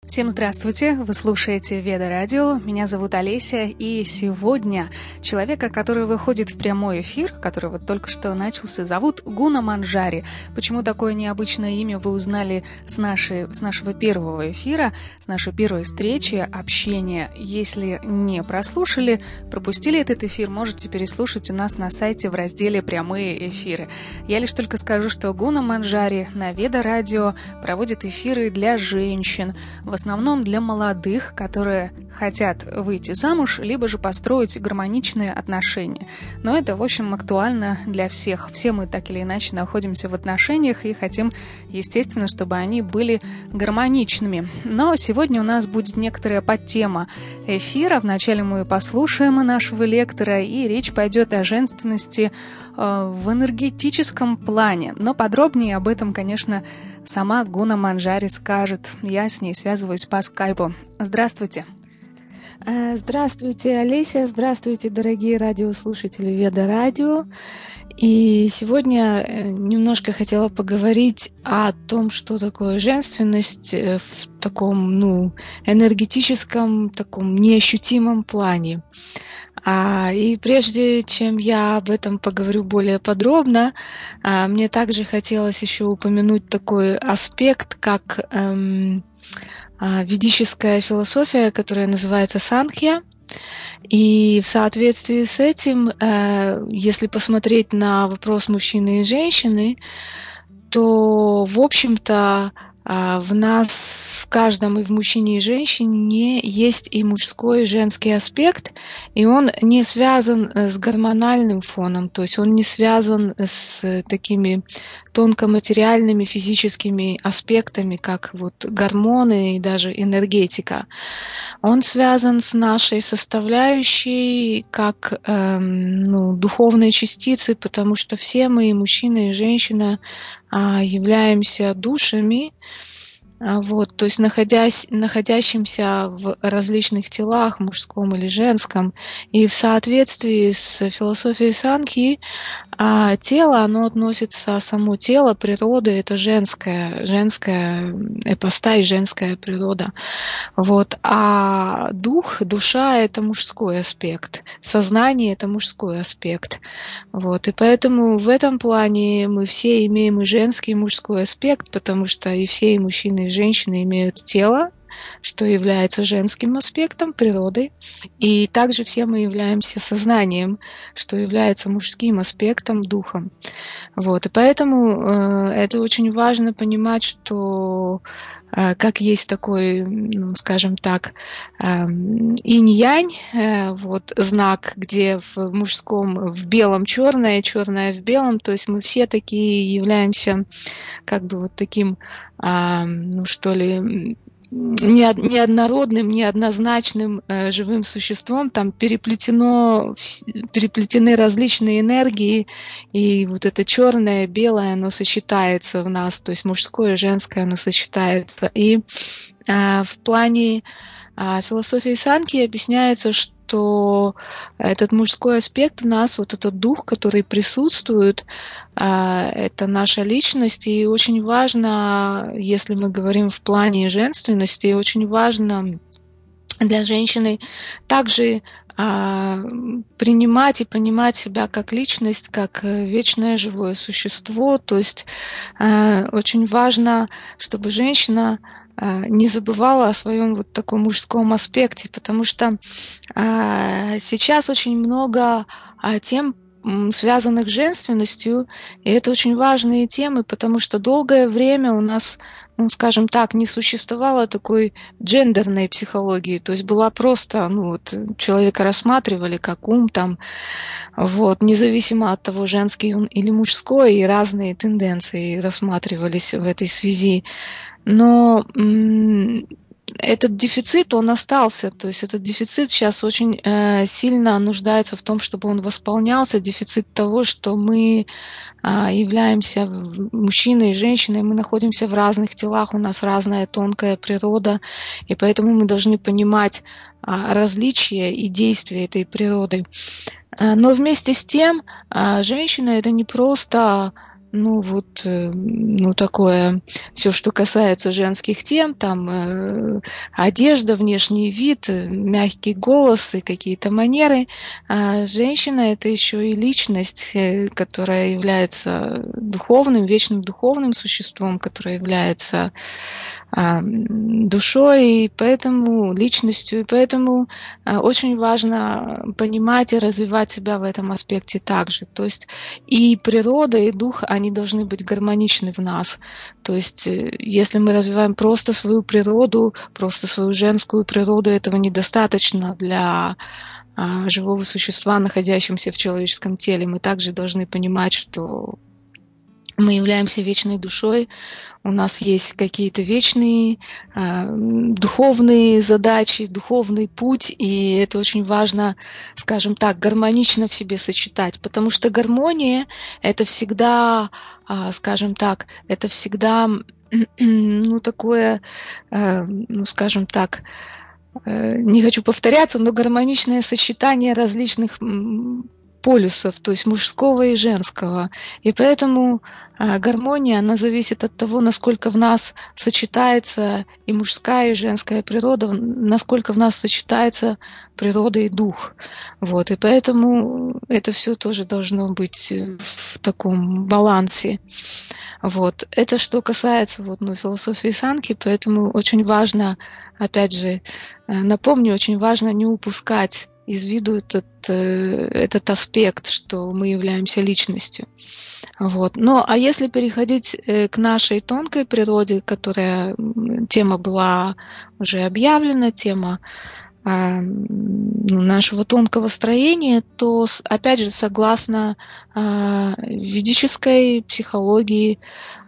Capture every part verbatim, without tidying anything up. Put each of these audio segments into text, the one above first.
Всем здравствуйте! Вы слушаете Веда Радио. Меня зовут Олеся, и сегодня человека, который выходит в прямой эфир, который вот только что начался, зовут Гуна Манджари. Почему такое необычное имя, вы узнали с, нашей, с нашего первого эфира, с нашей первой встречи, общения. Если не прослушали, пропустили этот эфир, можете переслушать у нас на сайте в разделе «Прямые эфиры». Я лишь только скажу, что Гуна Манджари на Веда Радио проводит эфиры для женщин, в основном для молодых, которые хотят выйти замуж, либо же построить гармоничные отношения. Но это, в общем, актуально для всех. Все мы так или иначе находимся в отношениях и хотим, естественно, чтобы они были гармоничными. Но сегодня у нас будет некоторая подтема эфира. Вначале мы послушаем нашего лектора, и речь пойдет о женственности э, в энергетическом плане. Но подробнее об этом, конечно, сама Гуна Манджари скажет. Я с ней связываюсь по скайпу. Здравствуйте. Здравствуйте, Олеся. Здравствуйте, дорогие радиослушатели Веда Радио. И сегодня немножко хотела поговорить о том, что такое женственность в таком, ну, энергетическом, таком неощутимом плане. А, и прежде чем я об этом поговорю более подробно, а, мне также хотелось еще упомянуть такой аспект, как эм, а, ведическая философия, которая называется Санхья. И в соответствии с этим, э, если посмотреть на вопрос мужчины и женщины, то, в общем-то, в нас, в каждом, и в мужчине, и женщине есть и мужской, и женский аспект, и он не связан с гормональным фоном, то есть он не связан с такими тонкоматериальными физическими аспектами, как вот гормоны и даже энергетика. Он связан с нашей составляющей как эм, ну, духовной частицей, потому что все мы, и мужчина, и женщина, являемся душами, вот, то есть находясь, находящимся в различных телах, мужском или женском, и в соответствии с философией Санхьи, а тело, оно относится, само тело, природа, это женская, женская эпостась, женская природа. Вот. А дух, душа — это мужской аспект, сознание — это мужской аспект. Вот. И поэтому в этом плане мы все имеем и женский, и мужской аспект, потому что и все, и мужчины, и женщины имеют тело, что является женским аспектом, природой, и также все мы являемся сознанием, что является мужским аспектом, духом. Вот. И поэтому э, это очень важно понимать, что э, как есть такой, ну, скажем так, э, инь-янь, э, вот, знак, где в мужском в белом черное, черное в белом, то есть мы все такие являемся как бы вот таким, э, ну что ли, неоднородным, неоднозначным э, живым существом, там переплетено, переплетены различные энергии, и вот это черное, белое, оно сочетается в нас, то есть мужское и женское, оно сочетается. И э, в плане э, философии Санхьи объясняется, что этот мужской аспект в нас, вот этот дух, который присутствует, это наша личность, и очень важно, если мы говорим в плане женственности, очень важно для женщины также а, принимать и понимать себя как личность, как вечное живое существо. То есть а, очень важно, чтобы женщина а, не забывала о своем вот таком мужском аспекте, потому что а, сейчас очень много а, тем, связанных с женственностью, и это очень важные темы, потому что долгое время у нас, ну, скажем так, не существовало такой гендерной психологии, то есть была просто, ну, вот, человека рассматривали как ум, там, вот, независимо от того, женский он или мужской, и разные тенденции рассматривались в этой связи. Но м- этот дефицит, он остался, то есть этот дефицит сейчас очень э, сильно нуждается в том, чтобы он восполнялся, дефицит того, что мы э, являемся мужчиной и женщиной, мы находимся в разных телах, у нас разная тонкая природа, и поэтому мы должны понимать э, различия и действия этой природы. Э, но вместе с тем, э, женщина — это не просто ну вот, ну такое, все, что касается женских тем, там э, одежда, внешний вид, мягкий голос и какие-то манеры. А женщина — это еще и личность, которая является духовным, вечным духовным существом, которая является а, душой, и поэтому личностью, и поэтому а, очень важно понимать и развивать себя в этом аспекте также. То есть и природа, и дух, они должны быть гармоничны в нас. То есть если мы развиваем просто свою природу, просто свою женскую природу, этого недостаточно для а, живого существа, находящегося в человеческом теле. Мы также должны понимать, что мы являемся вечной душой, у нас есть какие-то вечные э, духовные задачи, духовный путь, и это очень важно, скажем так, гармонично в себе сочетать, потому что гармония — это всегда, э, скажем так, это всегда, ну, такое, э, ну, скажем так, э, не хочу повторяться, но гармоничное сочетание различных полюсов, то есть мужского и женского. И поэтому а, гармония, она зависит от того, насколько в нас сочетается и мужская, и женская природа, насколько в нас сочетается природа и дух. Вот. И поэтому это все тоже должно быть в таком балансе. Вот. Это что касается вот, ну, философии санки, поэтому очень важно, опять же, напомню, очень важно не упускать из виду этот, этот аспект, что мы являемся личностью. Вот. Ну, а если переходить к нашей тонкой природе, которая тема была уже объявлена, тема э, нашего тонкого строения, то, опять же, согласно э, ведической психологии,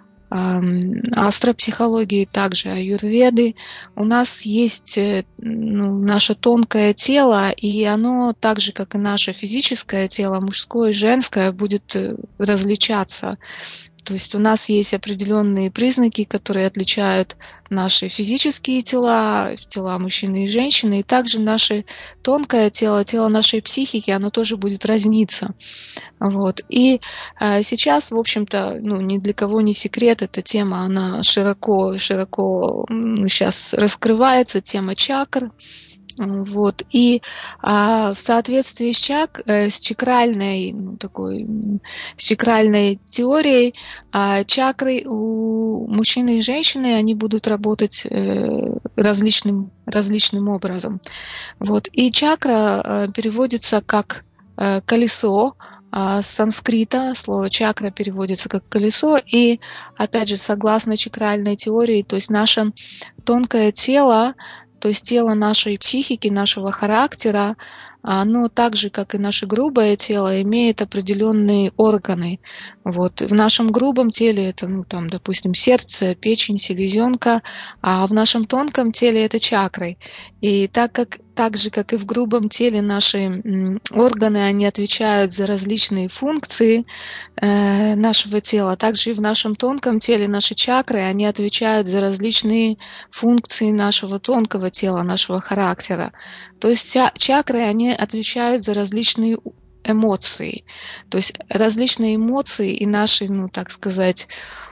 астропсихологии, также аюрведы, у нас есть, ну, наше тонкое тело, и оно так же, как и наше физическое тело, мужское и женское, будет различаться. То есть у нас есть определенные признаки, которые отличают наши физические тела, тела мужчины и женщины, и также наше тонкое тело, тело нашей психики, оно тоже будет разниться. Вот. И а, сейчас, в общем-то, ну, ни для кого не секрет, эта тема, она широко, широко ну, сейчас раскрывается, тема чакр. Вот. И а, в соответствии с, чак, э, с чакральной, ну, такой, с чакральной теорией, а, чакры у мужчины и женщины, они будут работать э, различным, различным образом. Вот. И чакра э, переводится как э, колесо, с санскрита слово чакра переводится как колесо, и, опять же, согласно чакральной теории, то есть наше тонкое тело, то есть тело нашей психики, нашего характера, оно так же, как и наше грубое тело, имеет определенные органы. Вот. В нашем грубом теле это, ну, там, допустим, сердце, печень, селезенка, а в нашем тонком теле это чакры. И так как так же, как и в грубом теле, наши органы, они отвечают за различные функции э, нашего тела. Также и в нашем тонком теле наши чакры, они отвечают за различные функции нашего тонкого тела, нашего характера. То есть чакры, они отвечают за различные эмоции. То есть различные эмоции и наши, ну, так сказать,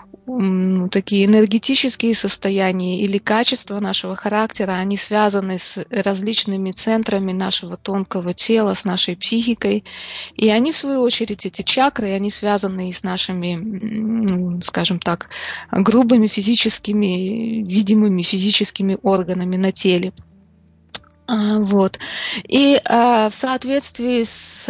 ну, такие энергетические состояния или качества нашего характера, они связаны с различными центрами нашего тонкого тела, с нашей психикой. И они, в свою очередь, эти чакры, они связаны и с нашими, ну, скажем так, грубыми физическими, видимыми физическими органами на теле. Вот. И а, в соответствии с,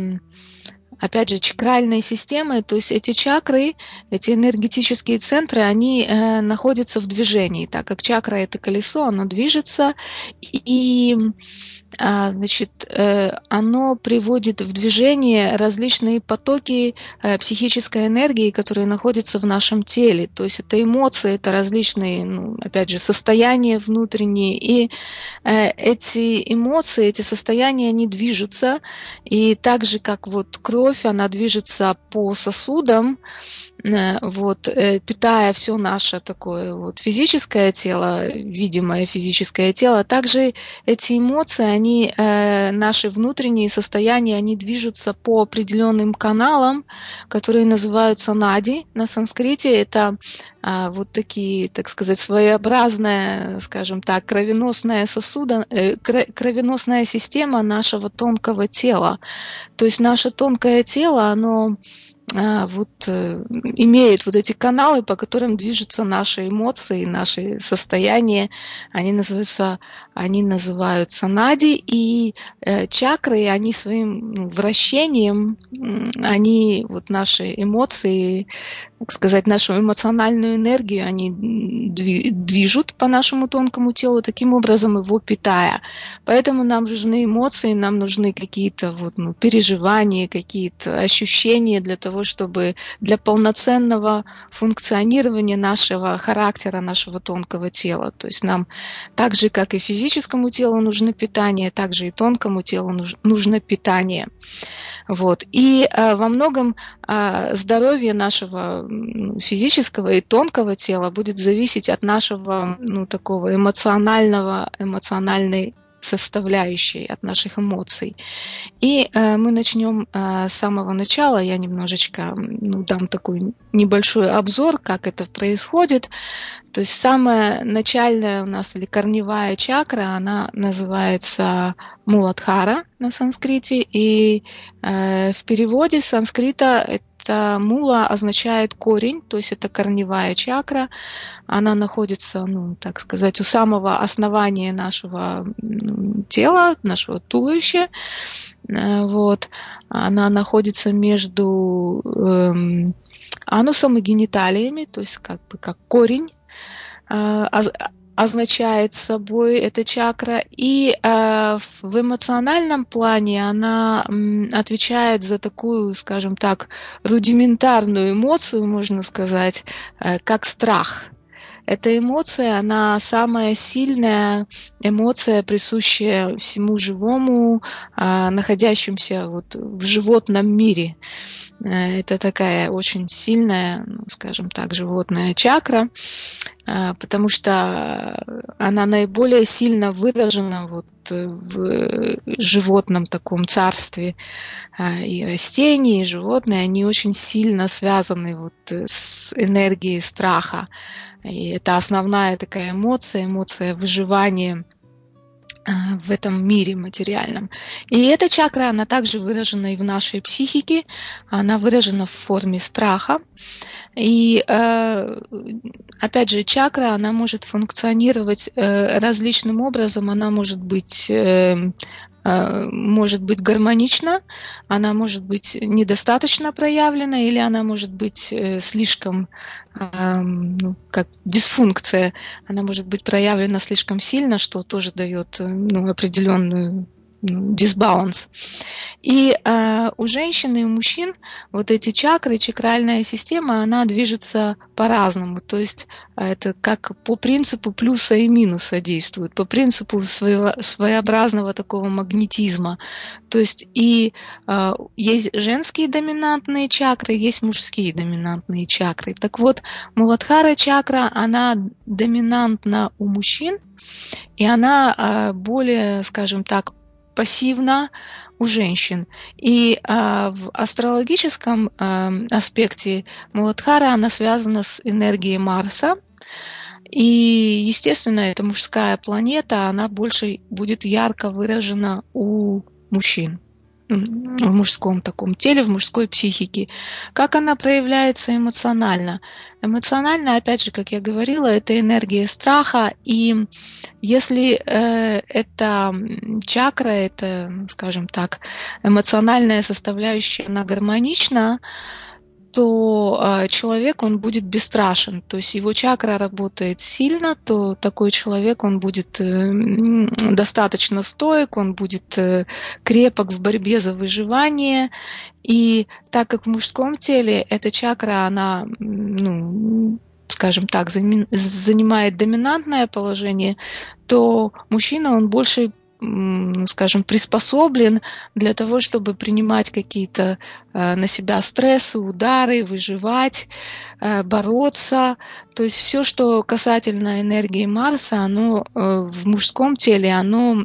опять же, чакральной системой, то есть эти чакры, эти энергетические центры, они э, находятся в движении, так как чакра — это колесо, оно движется, и а, значит, э, оно приводит в движение различные потоки э, психической энергии, которые находятся в нашем теле. То есть это эмоции, это различные, ну, опять же, состояния внутренние, и э, эти эмоции, эти состояния, они движутся, и так же, как вот кровь, она движется по сосудам, э, вот, э, питая все наше такое вот физическое тело, видимое физическое тело, также эти эмоции, они они, э, наши внутренние состояния, они движутся по определенным каналам, которые называются нади. На санскрите это э, вот такие, так сказать, своеобразная, скажем так, кровеносная сосуда, э, кровеносная система нашего тонкого тела. То есть наше тонкое тело, оно вот имеет вот эти каналы, по которым движутся наши эмоции, наши состояния. Они называются, они называются нади, и э, чакры, они своим ну, вращением, они вот наши эмоции, так сказать, нашу эмоциональную энергию, они движут по нашему тонкому телу, таким образом его питая. Поэтому нам нужны эмоции, нам нужны какие-то вот, ну, переживания, какие-то ощущения для того, чтобы для полноценного функционирования нашего характера, нашего тонкого тела. То есть нам так же, как и физическому телу нужно питание, так же и тонкому телу нужно питание. Вот. И э, во многом э, здоровье нашего физического и тонкого тела будет зависеть от нашего ну, такого эмоционального, эмоциональной составляющей, от наших эмоций. И э, мы начнем э, с самого начала. Я немножечко ну, дам такой небольшой обзор, как это происходит. То есть самая начальная у нас или корневая чакра, она называется Муладхара на санскрите. И э, в переводе с санскрита это мула означает корень, то есть это корневая чакра. Она находится, ну, так сказать, у самого основания нашего тела, нашего туловища. Вот. Она находится между эм, анусом и гениталиями, то есть как бы как корень э, означает собой эта чакра. И э, в эмоциональном плане она м, отвечает за такую, скажем так, рудиментарную эмоцию, можно сказать, э, как страх. Эта эмоция, она самая сильная эмоция, присущая всему живому, находящемуся вот в животном мире. Это такая очень сильная, ну, скажем так, животная чакра, потому что она наиболее сильно выражена вот в животном таком царстве. И растения, и животные, они очень сильно связаны вот с энергией страха. И это основная такая эмоция, эмоция выживания в этом мире материальном. И эта чакра, она также выражена и в нашей психике, она выражена в форме страха. И опять же, чакра, она может функционировать различным образом, она может быть может быть гармонична, она может быть недостаточно проявлена, или она может быть слишком, ну, как дисфункция, она может быть проявлена слишком сильно, что тоже дает ну, определенную ну, дисбаланс. И э, у женщин и у мужчин вот эти чакры, чакральная система, она движется по-разному. То есть это как по принципу плюса и минуса действует, по принципу своего, своеобразного такого магнетизма. То есть и э, есть женские доминантные чакры, есть мужские доминантные чакры. Так вот, Муладхара чакра, она доминантна у мужчин, и она э, более, скажем так, пассивна у женщин. И а, в астрологическом а, аспекте Муладхара она связана с энергией Марса. И, естественно, это мужская планета, она больше будет ярко выражена у мужчин. В мужском таком теле, в мужской психике. Как она проявляется эмоционально? Эмоционально, опять же, как я говорила, это энергия страха. И если э, эта чакра, это, скажем так, эмоциональная составляющая, она гармонична, то э, человек, он будет бесстрашен. То есть его чакра работает сильно, то такой человек, он будет э, достаточно стоек, он будет э, крепок в борьбе за выживание. И так как в мужском теле эта чакра, она, ну, скажем так, занимает доминантное положение, то мужчина, он больше ну, скажем, приспособлен для того, чтобы принимать какие-то на себя стрессы, удары, выживать, бороться. То есть все, что касательно энергии Марса, оно в мужском теле, оно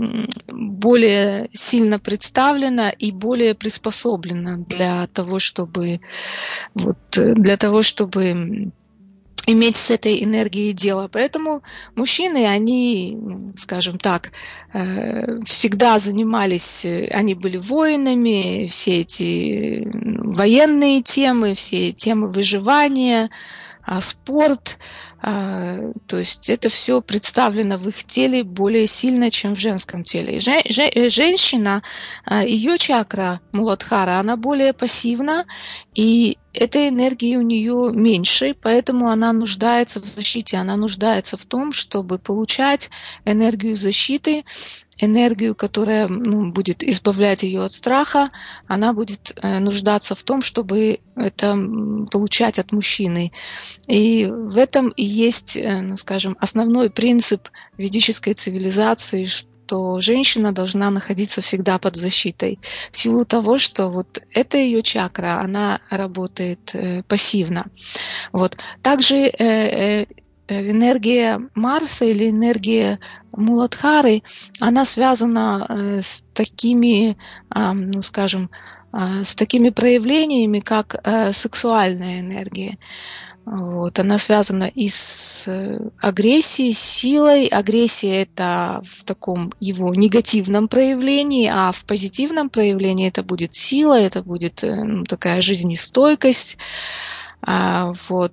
более сильно представлено и более приспособлено для того, чтобы, вот, для того, чтобы иметь с этой энергией дело. Поэтому мужчины, они, скажем так, всегда занимались, они были воинами, все эти военные темы, все темы выживания, спорт, то есть это все представлено в их теле более сильно, чем в женском теле. Женщина, ее чакра Муладхара, она более пассивна, и этой энергии у нее меньше, поэтому она нуждается в защите, она нуждается в том, чтобы получать энергию защиты, энергию, которая, ну, будет избавлять ее от страха, она будет э, нуждаться в том, чтобы это получать от мужчины. И в этом и есть, э, ну, скажем, основной принцип ведической цивилизации, что женщина должна находиться всегда под защитой, в силу того, что вот эта ее чакра, она работает э, пассивно. Вот. Также э, э, энергия Марса или энергия Муладхары, она связана э, с такими, э, ну, скажем, э, с такими проявлениями, как э, сексуальная энергия. Вот, она связана и с агрессией, с силой. Агрессия – это в таком его негативном проявлении, а в позитивном проявлении это будет сила, это будет, ну, такая жизнестойкость. А, вот.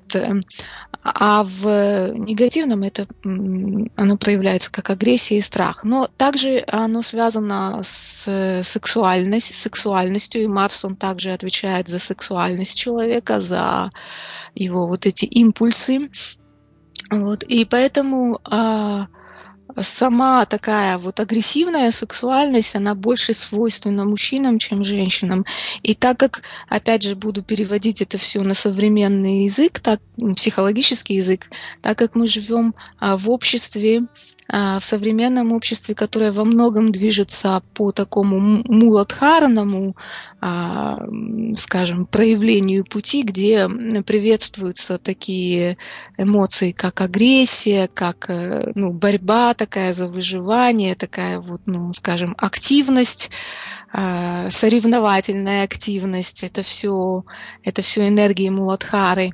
А в негативном это, оно проявляется как агрессия и страх. Но также оно связано с сексуальностью, сексуальностью, и Марс, он также отвечает за сексуальность человека, за его вот эти импульсы. Вот. И поэтому а, сама такая вот агрессивная сексуальность, она больше свойственна мужчинам, чем женщинам. И так как, опять же, буду переводить это все на современный язык, так, психологический язык, так как мы живем а, в обществе, а, в современном обществе, которое во многом движется по такому муладхарному, а, скажем, проявлению пути, где приветствуются такие эмоции, как агрессия, как, ну, борьба такая за выживание, такая вот, ну, скажем, активность, соревновательная активность, это все, это все энергии Муладхары.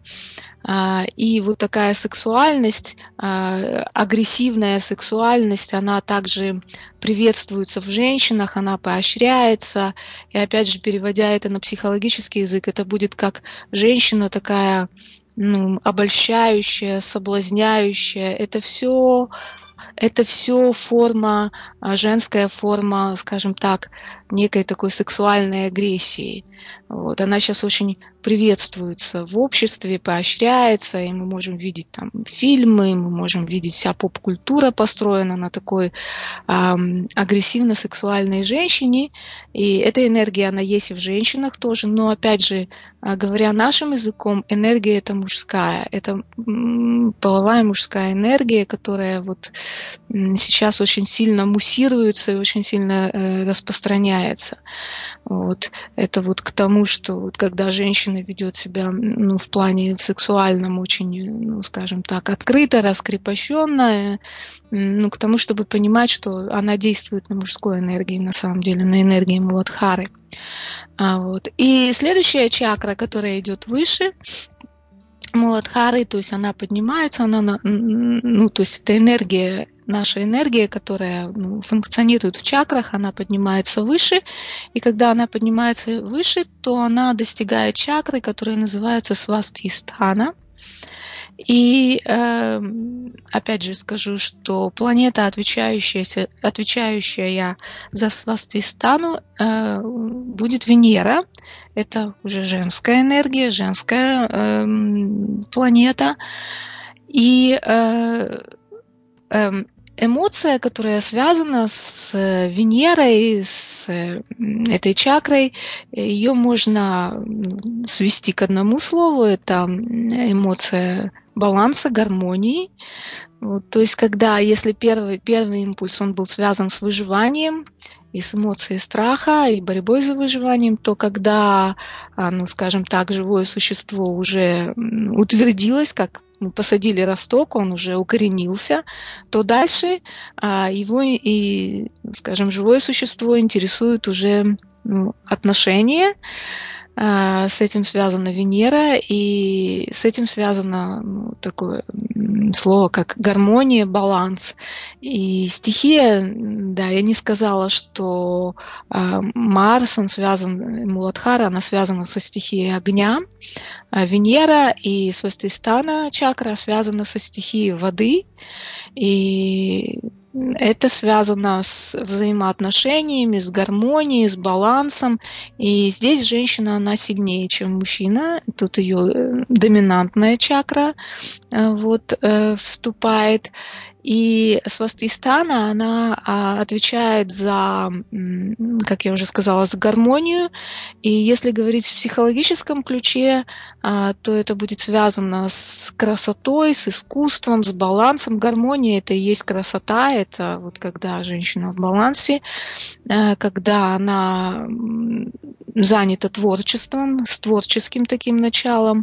И вот такая сексуальность, агрессивная сексуальность, она также приветствуется в женщинах, она поощряется. И опять же, переводя это на психологический язык, это будет как женщина такая, ну, обольщающая, соблазняющая. Это все, это все форма, женская форма, скажем так, некой такой сексуальной агрессии. Вот. Она сейчас очень приветствуется в обществе, поощряется, и мы можем видеть там фильмы, мы можем видеть, вся поп-культура построена на такой эм, агрессивно-сексуальной женщине, и эта энергия, она есть и в женщинах тоже, но, опять же, говоря нашим языком, энергия это мужская, это м, половая мужская энергия, которая вот м, сейчас очень сильно муссируется и очень сильно э, распространяется. Вот. Это вот к тому, что вот когда женщина ведет себя, ну, в плане в сексуальном очень, ну, скажем так, открыто, раскрепощенно, ну, к тому, чтобы понимать, что она действует на мужской энергии, на самом деле, на энергии Муладхары. А, вот. И следующая чакра, которая идет выше Муладхары, то есть она поднимается, она, ну, то есть это энергия, наша энергия, которая, ну, функционирует в чакрах, она поднимается выше, и когда она поднимается выше, то она достигает чакры, которая называется Свастхистхана. И э, опять же скажу, что планета, отвечающая, отвечающая за Свастхистану, э, будет Венера. Это уже женская энергия, женская э, планета. И э, э, эмоция, которая связана с Венерой, с этой чакрой, ее можно свести к одному слову. Это эмоция баланса, гармонии. Вот, то есть, когда, если первый, первый импульс, он был связан с выживанием, и с эмоцией страха, и борьбой за выживанием, то когда, ну, скажем так, живое существо уже утвердилось, как мы посадили росток, он уже укоренился, то дальше его и, скажем, живое существо интересует уже, ну, отношения. С этим связана Венера, и с этим связано, ну, такое слово, как гармония, баланс. И стихия, да, я не сказала, что э, Марс, он связан, Муладхара, она связана со стихией огня, а Венера и Свастистана чакра связана со стихией воды, и это связано с взаимоотношениями, с гармонией, с балансом. И здесь женщина, она сильнее, чем мужчина. Тут ее доминантная чакра вот, вступает. И Свастистана, она отвечает за, как я уже сказала, за гармонию. И если говорить в психологическом ключе, то это будет связано с красотой, с искусством, с балансом. Гармония — это и есть красота, это вот когда женщина в балансе, когда она занята творчеством, с творческим таким началом,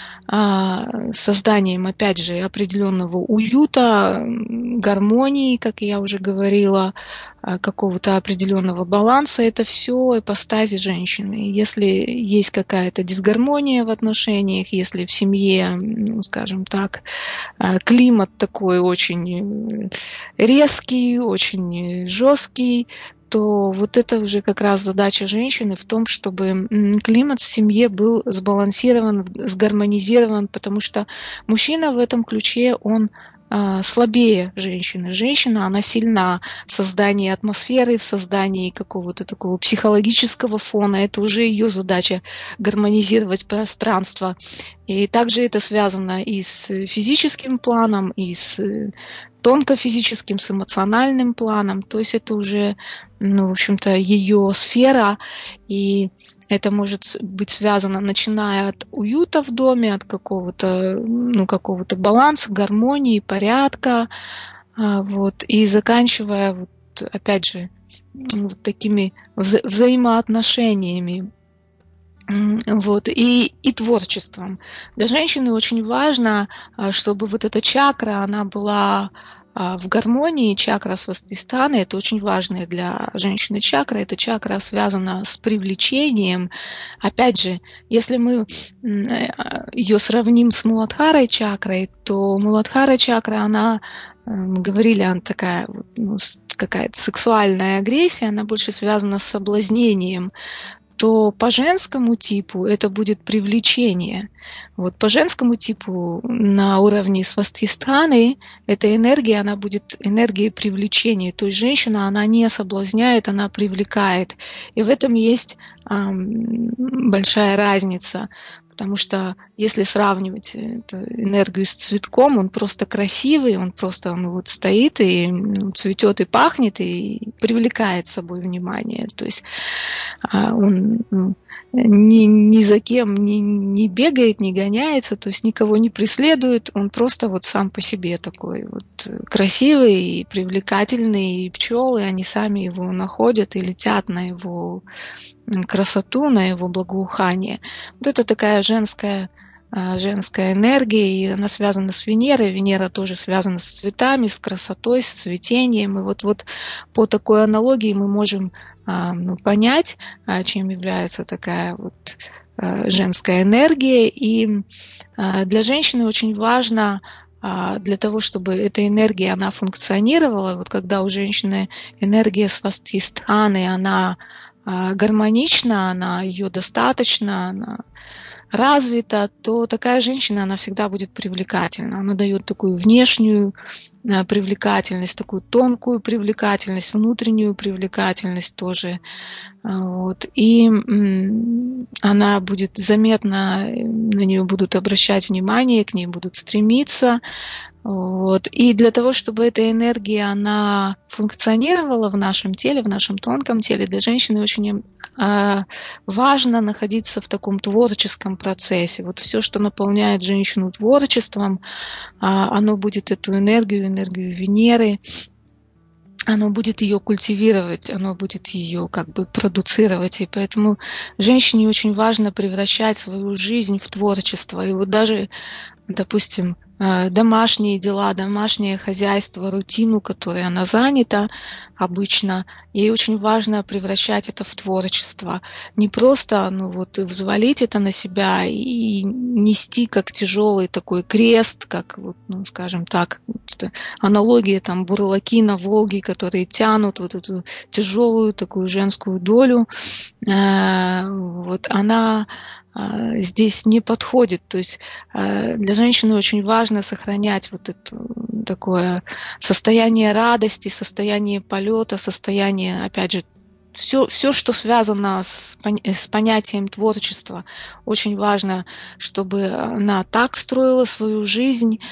созданием, опять же, определенного уюта, гармонии, как я уже говорила, какого-то определенного баланса. Это все ипостаси женщины. Если есть какая-то дисгармония в отношениях, если в семье, ну, скажем так, климат такой очень резкий, очень жесткий, то вот это уже как раз задача женщины в том, чтобы климат в семье был сбалансирован, сгармонизирован, потому что мужчина в этом ключе, он слабее женщины. Женщина, она сильна в создании атмосферы, в создании какого-то такого психологического фона. Это уже ее задача — гармонизировать пространство. И также это связано и с физическим планом, и с тонкофизическим, с эмоциональным планом. То есть это уже, ну, в общем-то, ее сфера, и это может быть связано, начиная от уюта в доме, от какого-то, ну, какого-то баланса, гармонии, порядка, вот, и заканчивая, вот, опять же, вот такими вза- взаимоотношениями. Вот, и, и творчеством. Для женщины очень важно, чтобы вот эта чакра, она была в гармонии. Чакра Свастистаны — это очень важная для женщины чакра. Эта чакра связана с привлечением. Опять же, если мы ее сравним с Муладхарой чакрой, то Муладхара чакра, она, мы говорили, она такая, ну, какая-то сексуальная агрессия, она больше связана с соблазнением. То по женскому типу это будет привлечение. Вот по женскому типу на уровне Свастистаны эта энергия, она будет энергией привлечения. То есть женщина, она не соблазняет, она привлекает. И в этом есть эм, большая разница. Потому что если сравнивать эту энергию с цветком, он просто красивый, он просто, ну, вот стоит и, ну, цветет и пахнет, и привлекает с собой внимание. То есть он, ну, ни, ни за кем не, не бегает, не гоняется, то есть никого не преследует, он просто вот сам по себе такой вот красивый и привлекательный, и пчелы, они сами его находят и летят на его красоту, на его благоухание. Вот это такая женская, женская энергия, и она связана с Венерой. Венера тоже связана с цветами, с красотой, с цветением. И вот, вот по такой аналогии мы можем, ну, понять, чем является такая вот женская энергия. И для женщины очень важно, для того, чтобы эта энергия, она функционировала, вот когда у женщины энергия Свастистаны, она гармонична, она, ее достаточно, она развита, то такая женщина, она всегда будет привлекательна. Она дает такую внешнюю привлекательность, такую тонкую привлекательность, внутреннюю привлекательность тоже. Вот. И она будет заметно, на нее будут обращать внимание, к ней будут стремиться. Вот. И для того, чтобы эта энергия, она функционировала в нашем теле, в нашем тонком теле, для женщины очень э, важно находиться в таком творческом процессе. Вот все, что наполняет женщину творчеством, э, оно будет эту энергию, энергию Венеры, оно будет ее культивировать, оно будет ее как бы продуцировать. И поэтому женщине очень важно превращать свою жизнь в творчество. И вот даже, допустим, домашние дела, домашнее хозяйство, рутину, которой она занята обычно, ей очень важно превращать это в творчество. Не просто ну, вот, взвалить это на себя и нести как тяжелый такой крест, как, вот, ну, скажем так, вот, аналогия там бурлаки на Волге, которые тянут вот эту тяжелую такую женскую долю. Вот, она здесь не подходит. То есть для женщины очень важно сохранять вот это такое состояние радости, состояние полета, состояние, опять же, все, все, что связано с, с понятием творчества. Очень важно, чтобы она так строила свою жизнь,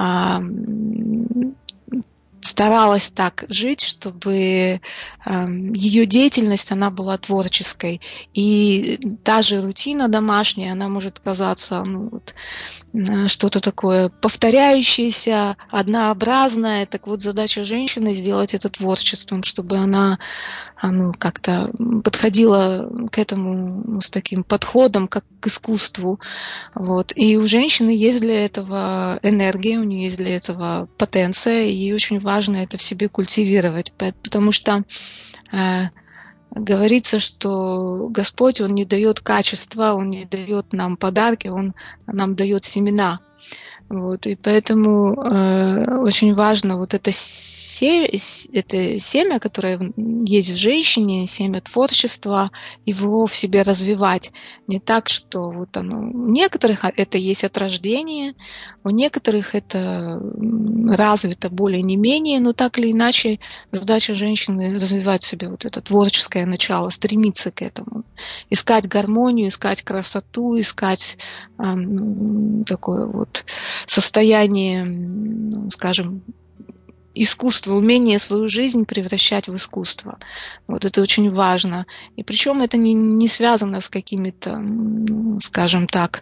старалась так жить, чтобы э, ее деятельность, она была творческой. И даже рутина домашняя, она может казаться ну, вот, что-то такое повторяющееся, однообразное. Так вот, задача женщины сделать это творчеством, чтобы она ну, как-то подходила к этому ну, с таким подходом, как к искусству. Вот. И у женщины есть для этого энергия, у нее есть для этого потенция, и ей очень важно это в себе культивировать, потому что э, говорится, что Господь, Он не дает качества, Он не дает нам подарки, Он нам дает семена. Вот, и поэтому э, очень важно вот это, се, это семя, которое есть в женщине, семя творчества, его в себе развивать. Не так, что вот оно, у некоторых это есть от рождения, у некоторых это развито более не менее, но так или иначе задача женщины развивать в себе вот это творческое начало, стремиться к этому, искать гармонию, искать красоту, искать э, такое вот состояние, скажем, искусство, умение свою жизнь превращать в искусство. Вот это очень важно. И причем это не, не связано с какими-то, скажем так,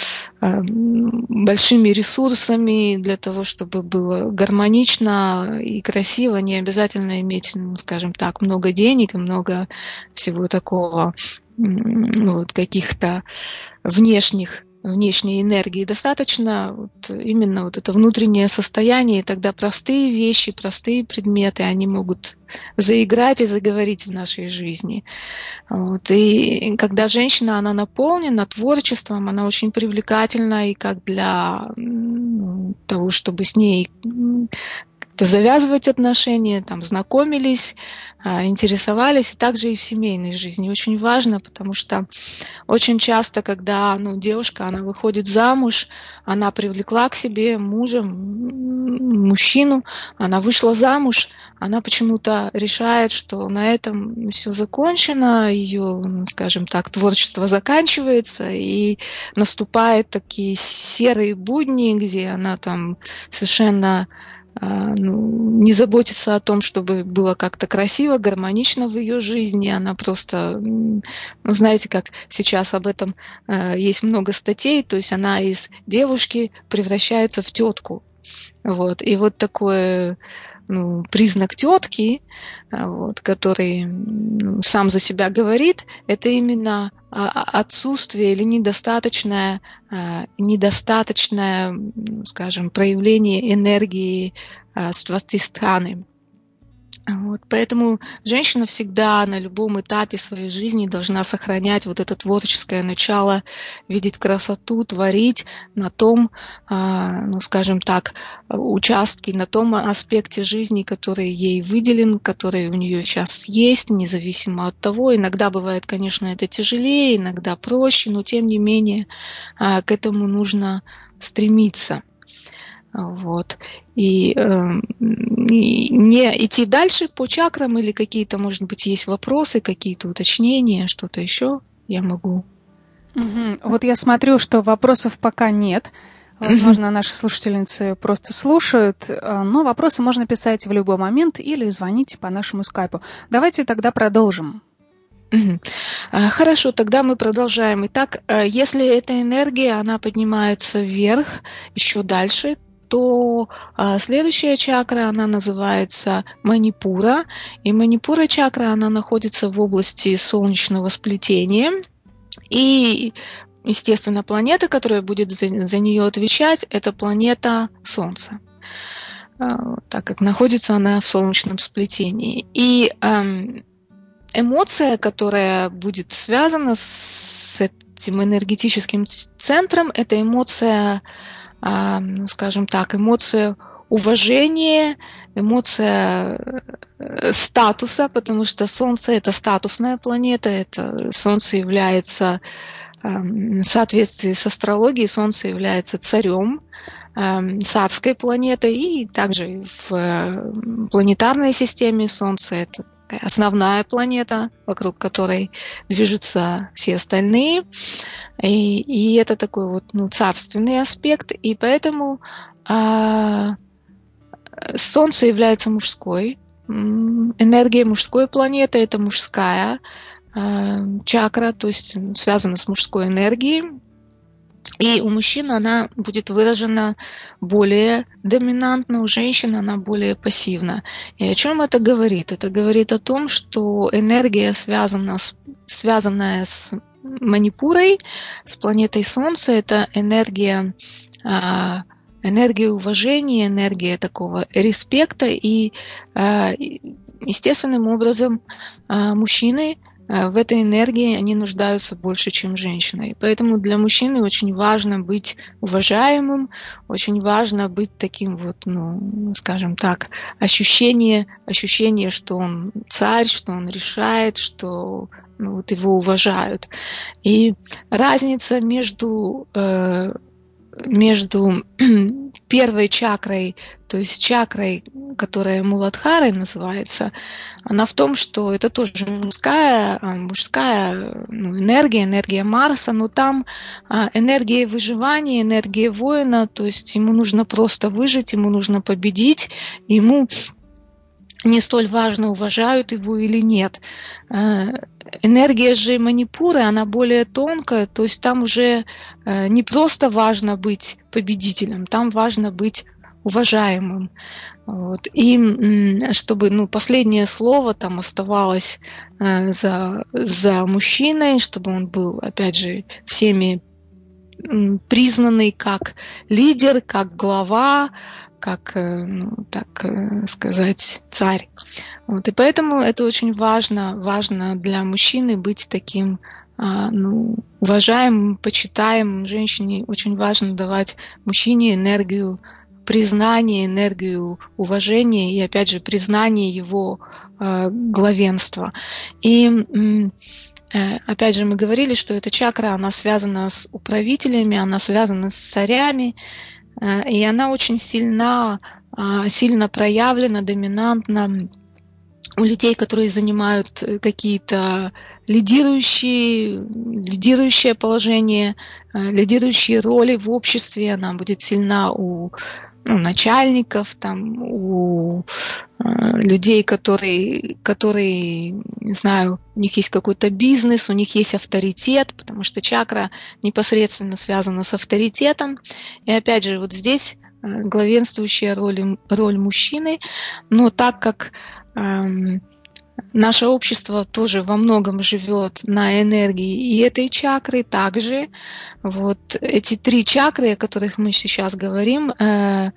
большими ресурсами для того, чтобы было гармонично и красиво. Не обязательно иметь, ну, скажем так, много денег и много всего такого, ну, вот каких-то внешних внешней энергии. Достаточно вот именно вот это внутреннее состояние, и тогда простые вещи, простые предметы, они могут заиграть и заговорить в нашей жизни. Вот. И когда женщина, она наполнена творчеством, она очень привлекательна и как для ну, того, чтобы с ней завязывать отношения, там, знакомились, интересовались, и также и в семейной жизни. Очень важно, потому что очень часто, когда ну, девушка, она выходит замуж, она привлекла к себе мужа, мужчину, она вышла замуж, она почему-то решает, что на этом все закончено, ее, скажем так, творчество заканчивается, и наступают такие серые будни, где она там совершенно ну, не заботится о том, чтобы было как-то красиво, гармонично в ее жизни. Она просто, ну, знаете, как сейчас об этом э, есть много статей, то есть она из девушки превращается в тетку. Вот. И вот такой ну, признак тетки, вот, который ну, сам за себя говорит, это именно отсутствие или недостаточное, недостаточное, скажем, проявление энергии с твоей стороны. Вот, поэтому женщина всегда на любом этапе своей жизни должна сохранять вот это творческое начало, видеть красоту, творить на том, ну, скажем так, участке, на том аспекте жизни, который ей выделен, который у нее сейчас есть, независимо от того. Иногда бывает, конечно, это тяжелее, иногда проще, но тем не менее к этому нужно стремиться. Вот. И, э, и не идти дальше по чакрам или какие-то, может быть, есть вопросы, какие-то уточнения, что-то еще я могу. Угу. Вот я смотрю, что вопросов пока нет. Возможно, наши слушательницы просто слушают, но вопросы можно писать в любой момент или звоните по нашему скайпу. Давайте тогда продолжим. Хорошо, тогда мы продолжаем. Итак, если эта энергия, она поднимается вверх, еще дальше, то следующая чакра, она называется Манипура. И Манипура чакра, она находится в области солнечного сплетения. И, естественно, планета, которая будет за, за нее отвечать, это планета Солнце, так как находится она в солнечном сплетении. И эм, эмоция, которая будет связана с этим энергетическим центром, это эмоция, эм, скажем так, эмоция уважения, эмоция статуса, потому что Солнце – это статусная планета, это Солнце является, в соответствии с астрологией, Солнце является царем, царской планетой, и также в планетарной системе Солнце – это основная планета, вокруг которой движутся все остальные, и, и это такой вот, ну, царственный аспект, и поэтому а, Солнце является мужской, энергия мужской планеты, это мужская а, чакра, то есть связана с мужской энергией. И у мужчин она будет выражена более доминантно, у женщин она более пассивна. И о чем это говорит? Это говорит о том, что энергия, связана с, связанная с Манипурой, с планетой Солнца, это энергия, энергия уважения, энергия такого респекта. И естественным образом мужчины в этой энергии они нуждаются больше, чем женщины. И поэтому для мужчины очень важно быть уважаемым, очень важно быть таким вот, ну, скажем так, ощущение, ощущение, что он царь, что он решает, что, ну, вот его уважают. И разница между, э, между первой чакрой, то есть чакрой, которая Муладхарой называется, она в том, что это тоже мужская, мужская ну, энергия, энергия Марса, но там энергия выживания, энергия воина, то есть ему нужно просто выжить, ему нужно победить, ему не столь важно, уважают его или нет. Энергия же Манипуры, она более тонкая, то есть там уже не просто важно быть победителем, там важно быть уважаемым. Вот. И чтобы, ну, последнее слово там оставалось за, за мужчиной, чтобы он был, опять же, всеми признанный как лидер, как глава, как, ну, так сказать, царь. Вот. И поэтому это очень важно, важно для мужчины быть таким, ну, уважаемым, почитаемым. Женщине очень важно давать мужчине энергию признания, энергию уважения и, опять же, признание его главенства. И опять же, мы говорили, что эта чакра, она связана с управителями, она связана с царями, и она очень сильна, сильно проявлена, доминантна у людей, которые занимают какие-то лидирующие, лидирующее положение, лидирующие роли в обществе. Она будет сильна у, ну, начальников, там, у людей, которые, которые, не знаю, у них есть какой-то бизнес, у них есть авторитет, потому что чакра непосредственно связана с авторитетом. И опять же, вот здесь главенствующая роль, роль мужчины, но так как эм, наше общество тоже во многом живет на энергии и этой чакры также, вот эти три чакры, о которых мы сейчас говорим, э,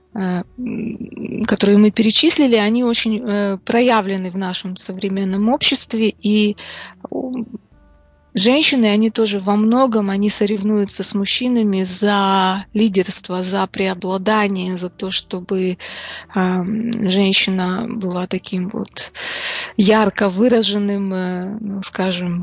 которые мы перечислили, они очень проявлены в нашем современном обществе, и женщины, они тоже во многом, они соревнуются с мужчинами за лидерство, за преобладание, за то, чтобы женщина была таким вот ярко выраженным, ну, скажем,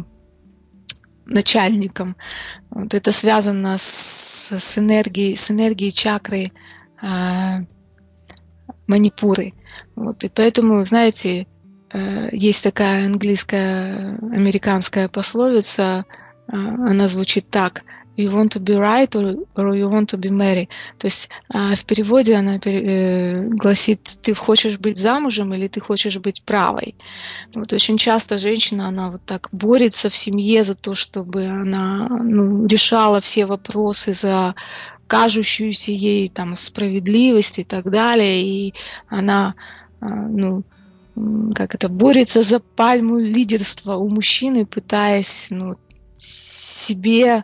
начальником. Вот это связано с, с энергией, с энергией чакры Манипуры. Вот. И поэтому, знаете, есть такая английская, американская пословица, она звучит так: You want to be right or, or you want to be married? То есть в переводе она э, гласит: ты хочешь быть замужем или ты хочешь быть правой? Вот очень часто женщина, она вот так борется в семье за то, чтобы она ну, решала все вопросы за кажущуюся ей там справедливость и так далее, и она ну, как это, борется за пальму лидерства у мужчины, пытаясь ну, себе,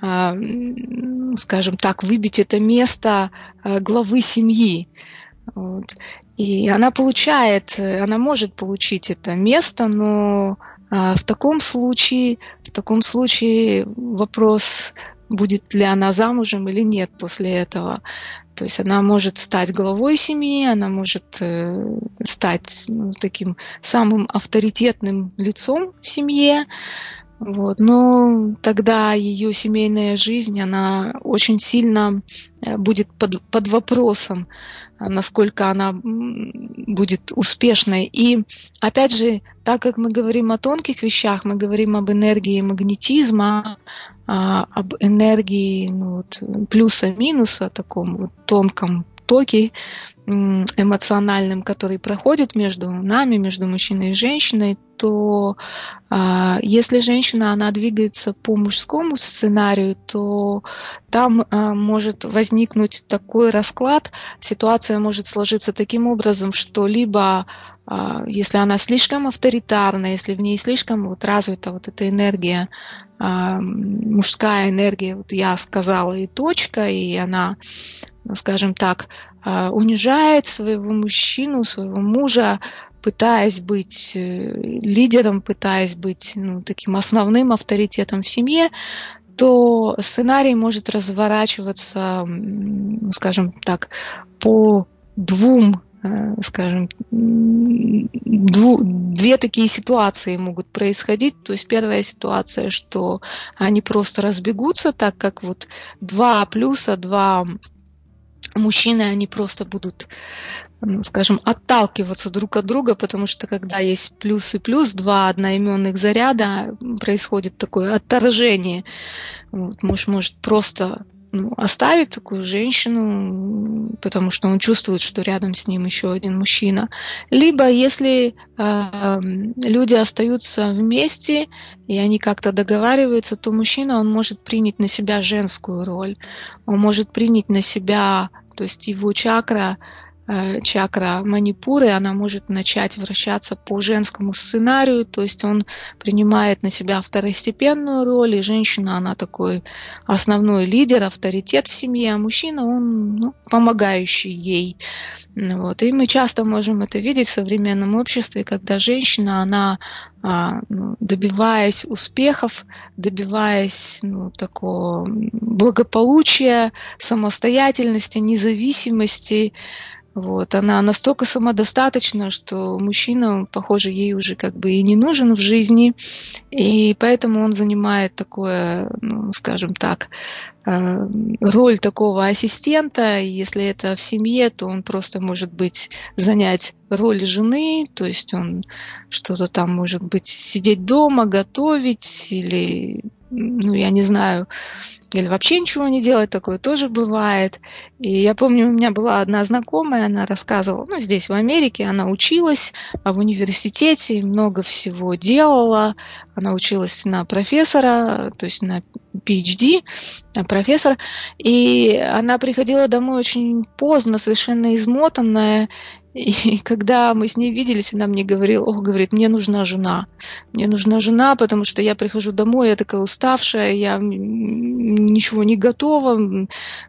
скажем так, выбить это место главы семьи. Вот. И она получает, она может получить это место, но в таком случае, в таком случае вопрос, будет ли она замужем или нет после этого. То есть она может стать главой семьи, она может э, стать ну, таким самым авторитетным лицом в семье. Вот. Но тогда ее семейная жизнь, она очень сильно будет под, под вопросом, насколько она будет успешной. И опять же, так как мы говорим о тонких вещах, мы говорим об энергии магнетизма, об энергии ну, вот, плюса-минуса, таком вот тонком токе эмоциональным, который проходит между нами, между мужчиной и женщиной, то а, если женщина, она двигается по мужскому сценарию, то там а, может возникнуть такой расклад, ситуация может сложиться таким образом, что либо а, если она слишком авторитарна, если в ней слишком вот, развита вот эта энергия, а, мужская энергия, вот я сказала, и точка, и она, ну, скажем так, унижает своего мужчину, своего мужа, пытаясь быть лидером, пытаясь быть ну, таким основным авторитетом в семье, то сценарий может разворачиваться, скажем так, по двум, скажем, дву, две такие ситуации могут происходить. То есть первая ситуация, что они просто разбегутся, так как вот два плюса, два мужчины, они просто будут, ну, скажем, отталкиваться друг от друга, потому что когда есть плюс и плюс, два одноименных заряда, происходит такое отторжение. Вот, муж может просто ну, оставить такую женщину, потому что он чувствует, что рядом с ним еще один мужчина. Либо если э, люди остаются вместе, и они как-то договариваются, то мужчина, он может принять на себя женскую роль. Он может принять на себя, то есть его чакра, чакра манипуры, она может начать вращаться по женскому сценарию, то есть он принимает на себя второстепенную роль, и женщина, она такой основной лидер, авторитет в семье, а мужчина, он ну, помогающий ей. Вот. И мы часто можем это видеть в современном обществе, когда женщина, она добиваясь успехов, добиваясь ну, такого благополучия, самостоятельности, независимости, вот, она настолько самодостаточна, что мужчина, похоже, ей уже как бы и не нужен в жизни, и поэтому он занимает такое, ну, скажем так, роль такого ассистента. Если это в семье, то он просто может быть занять роль жены, то есть он что-то там может быть сидеть дома, готовить или, ну, я не знаю, или вообще ничего не делать, такое тоже бывает. И я помню, у меня была одна знакомая, она рассказывала, ну, здесь в Америке, она училась в университете, много всего делала, она училась на профессора, то есть на пи эйч ди, на профессор, и она приходила домой очень поздно, совершенно измотанная. И когда мы с ней виделись, она мне говорила, ох, говорит, мне нужна жена. Мне нужна жена, потому что я прихожу домой, я такая уставшая, я ничего не готова.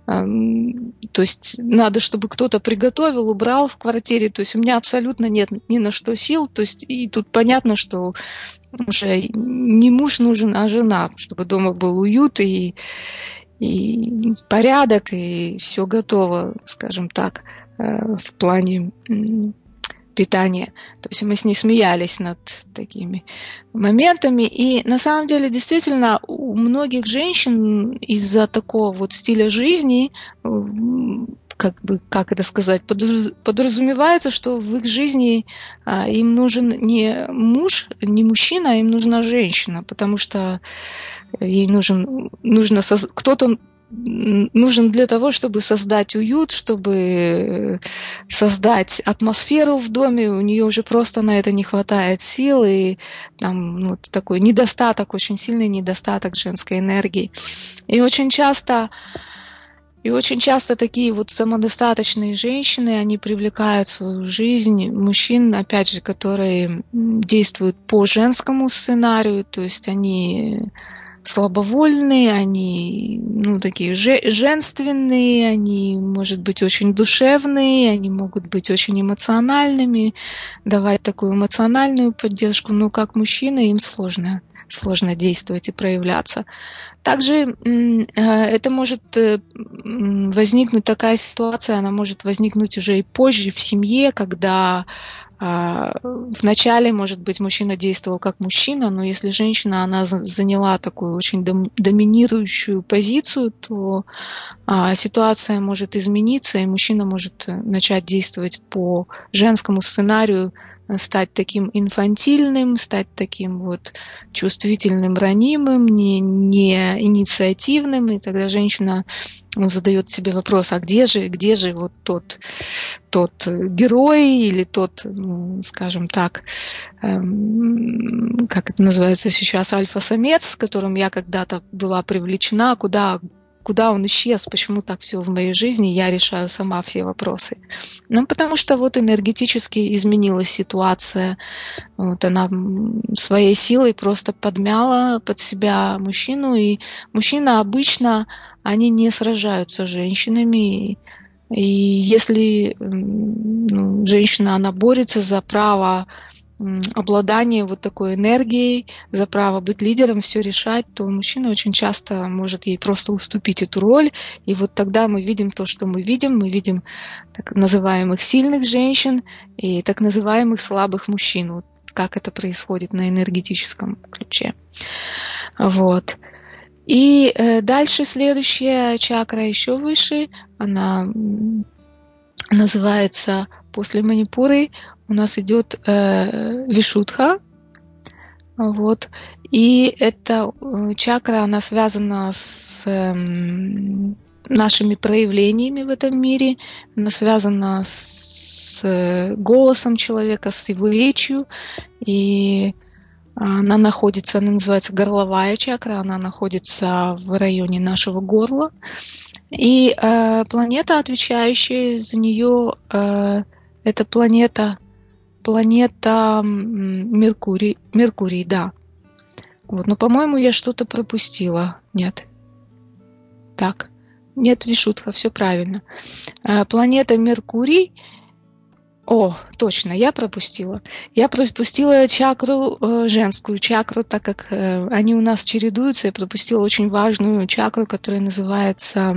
То есть надо, чтобы кто-то приготовил, убрал в квартире. То есть у меня абсолютно нет ни на что сил. То есть и тут понятно, что уже не муж нужен, а жена, чтобы дома был уют и, и порядок, и все готово, скажем так, в плане питания. То есть мы с ней смеялись над такими моментами. И на самом деле, действительно, у многих женщин из-за такого вот стиля жизни как бы, как это сказать, подразумевается, что в их жизни а, им нужен не муж, не мужчина, а им нужна женщина, потому что ей нужен, нужно соз... кто-то нужен для того, чтобы создать уют, чтобы создать атмосферу в доме. У нее уже просто на это не хватает сил, и там ну, такой недостаток, очень сильный недостаток женской энергии. И очень часто И очень часто такие вот самодостаточные женщины, они привлекают в свою жизнь мужчин, опять же, которые действуют по женскому сценарию, то есть они слабовольные, они ну, такие женственные, они, может быть, очень душевные, они могут быть очень эмоциональными, давать такую эмоциональную поддержку, но как мужчины им сложно. сложно действовать и проявляться. Также это может возникнуть, такая ситуация, она может возникнуть уже и позже в семье, когда вначале, может быть, мужчина действовал как мужчина, но если женщина, она заняла такую очень доминирующую позицию, то ситуация может измениться, и мужчина может начать действовать по женскому сценарию, стать таким инфантильным, стать таким вот чувствительным, ранимым, не, не инициативным, и тогда женщина ну, задает себе вопрос, а где же, где же вот тот, тот герой или тот, ну, скажем так, эм, как это называется сейчас, альфа-самец, с которым я когда-то была привлечена, куда Куда он исчез, почему так все в моей жизни, я решаю сама все вопросы. Ну, потому что вот энергетически изменилась ситуация. Вот она своей силой просто подмяла под себя мужчину. И мужчины обычно, они не сражаются с женщинами. И если ну, женщина, она борется за право обладание вот такой энергией, за право быть лидером, все решать, то мужчина очень часто может ей просто уступить эту роль. И вот тогда мы видим то, что мы видим. Мы видим так называемых сильных женщин и так называемых слабых мужчин. Вот как это происходит на энергетическом ключе. Вот. И э, дальше следующая чакра еще выше. Она называется после Манипуры. У нас идет э, Вишудха, вот, и эта э, чакра, она связана с э, нашими проявлениями в этом мире, она связана с э, голосом человека, с его речью, и она находится, она называется горловая чакра, она находится в районе нашего горла, и э, планета, отвечающая за нее, э, это планета Планета Меркурий, Меркурий, да. Вот, но, по-моему, я что-то пропустила. Нет. Так. Нет, Вишудха, все правильно. Планета Меркурий. О, точно, я пропустила. Я пропустила чакру, женскую чакру, так как они у нас чередуются. Я пропустила очень важную чакру, которая называется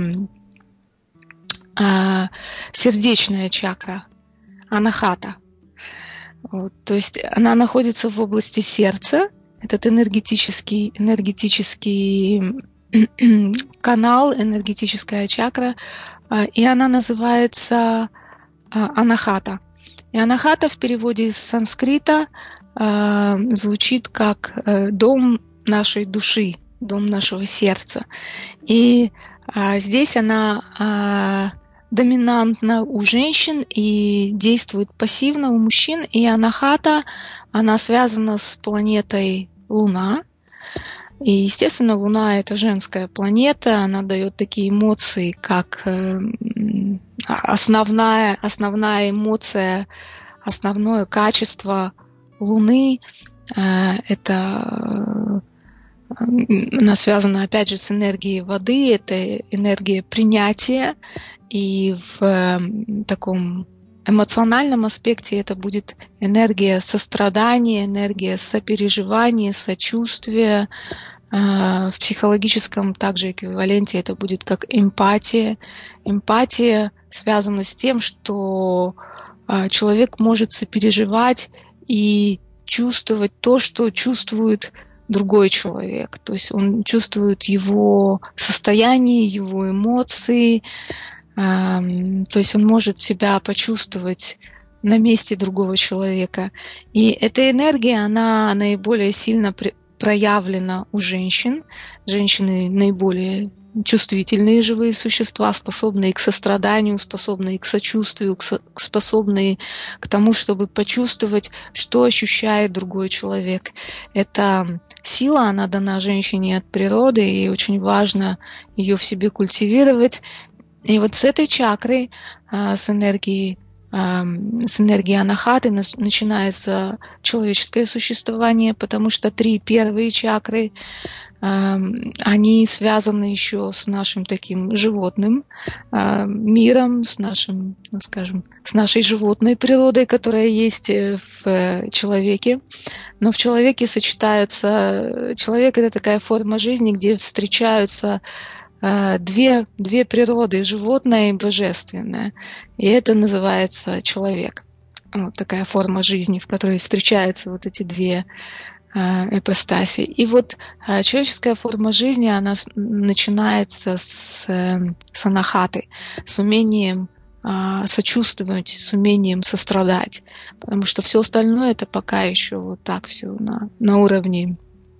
сердечная чакра. Анахата. Вот, то есть она находится в области сердца, этот энергетический, энергетический канал, энергетическая чакра, и она называется анахата. И анахата в переводе с санскрита звучит как дом нашей души, дом нашего сердца. И здесь она доминантна у женщин и действует пассивно у мужчин. И анахата, она связана с планетой Луна. И, естественно, Луна — это женская планета, она дает такие эмоции, как основная, основная эмоция, основное качество Луны — это она связана, опять же, с энергией воды, это энергия принятия. И в таком эмоциональном аспекте это будет энергия сострадания, энергия сопереживания, сочувствия. В психологическом также эквиваленте это будет как эмпатия. Эмпатия связана с тем, что человек может сопереживать и чувствовать то, что чувствует другой человек. То есть он чувствует его состояние, его эмоции. То есть он может себя почувствовать на месте другого человека. И эта энергия, она наиболее сильно проявлена у женщин. Женщины наиболее чувствительные живые существа, способные к состраданию, способные к сочувствию, способные к тому, чтобы почувствовать, что ощущает другой человек. Эта сила, она дана женщине от природы, и очень важно ее в себе культивировать. И вот с этой чакрой, с энергией, с энергией анахаты начинается человеческое существование, потому что три первые чакры, они связаны еще с нашим таким животным миром, с нашим, ну, скажем, с нашей животной природой, которая есть в человеке. Но в человеке сочетаются... Человек — это такая форма жизни, где встречаются две, две природы, животное и божественное. И это называется человек. Вот такая форма жизни, в которой встречаются вот эти две ипостаси. И вот человеческая форма жизни, она начинается с, с анахаты, с умением сочувствовать, с умением сострадать. Потому что все остальное — это пока еще вот так все на, на уровне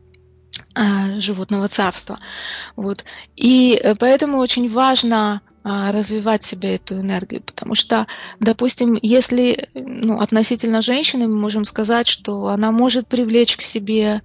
животного царства. Вот. И поэтому очень важно развивать в себе эту энергию, потому что, допустим, если ну, относительно женщины мы можем сказать, что она может привлечь к себе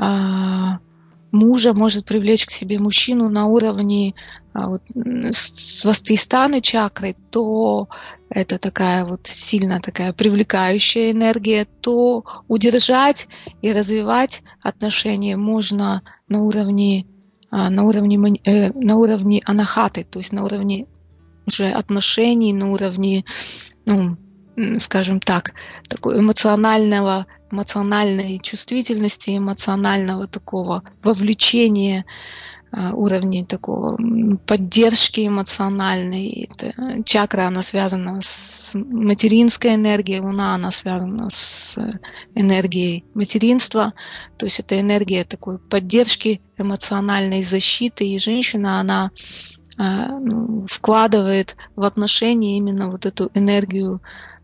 а, мужа, может привлечь к себе мужчину на уровне а, вот, свастхистаны чакры, то это такая вот сильно такая привлекающая энергия, то удержать и развивать отношения можно на уровне на уровне, на уровне анахаты, то есть на уровне уже отношений, на уровне, ну, скажем так, такой эмоционального, эмоциональной чувствительности, эмоционального такого вовлечения, уровня такого поддержки эмоциональной. Это чакра, она связана с материнской энергией, луна, она связана с энергией материнства, то есть это энергия такой поддержки, эмоциональной защиты, и женщина, она ну, вкладывает в отношения именно вот эту энергию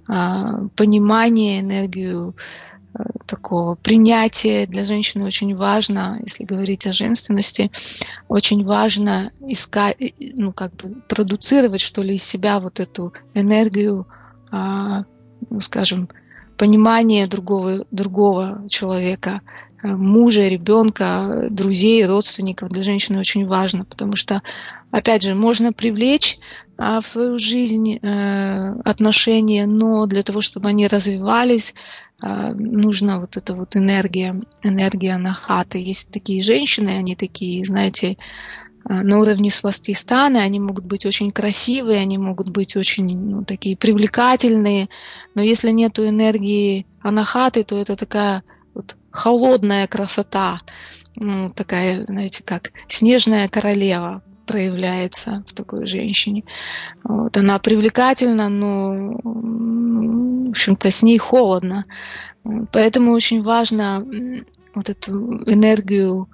понимания, энергию такого принятия. Для женщины очень важно, если говорить о женственности, очень важно искать, ну, как бы продуцировать, что ли, из себя вот эту энергию, ну, скажем, понимания другого, другого человека, мужа, ребенка, друзей, родственников. Для женщины очень важно, потому что, опять же, можно привлечь в свою жизнь отношения, но для того, чтобы они развивались, нужна вот эта вот энергия, энергия анахаты. Есть такие женщины, они такие, знаете, на уровне свастхистаны, они могут быть очень красивые, они могут быть очень, ну, такие привлекательные, но если нету энергии анахаты, то это такая вот холодная красота, ну, такая, знаете, как снежная королева проявляется в такой женщине. Вот, она привлекательна, но, в общем-то, с ней холодно. Поэтому очень важно вот эту энергию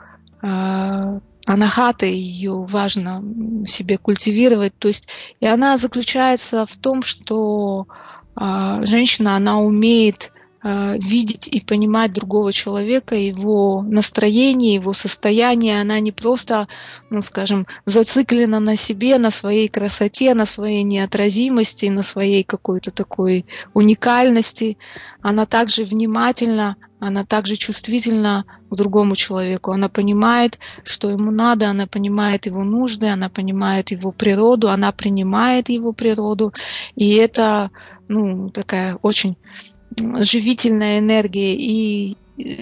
э, анахаты, ее важно в себе культивировать. То есть, и она заключается в том, что э, женщина, она умеет видеть и понимать другого человека, его настроение, его состояние. Она не просто, ну, скажем, зациклена на себе, на своей красоте, на своей неотразимости, на своей какой-то такой уникальности. Она также внимательна, она также чувствительна к другому человеку. Она понимает, что ему надо, она понимает его нужды, она понимает его природу, она принимает его природу. И это, ну, такая очень живительная энергия, и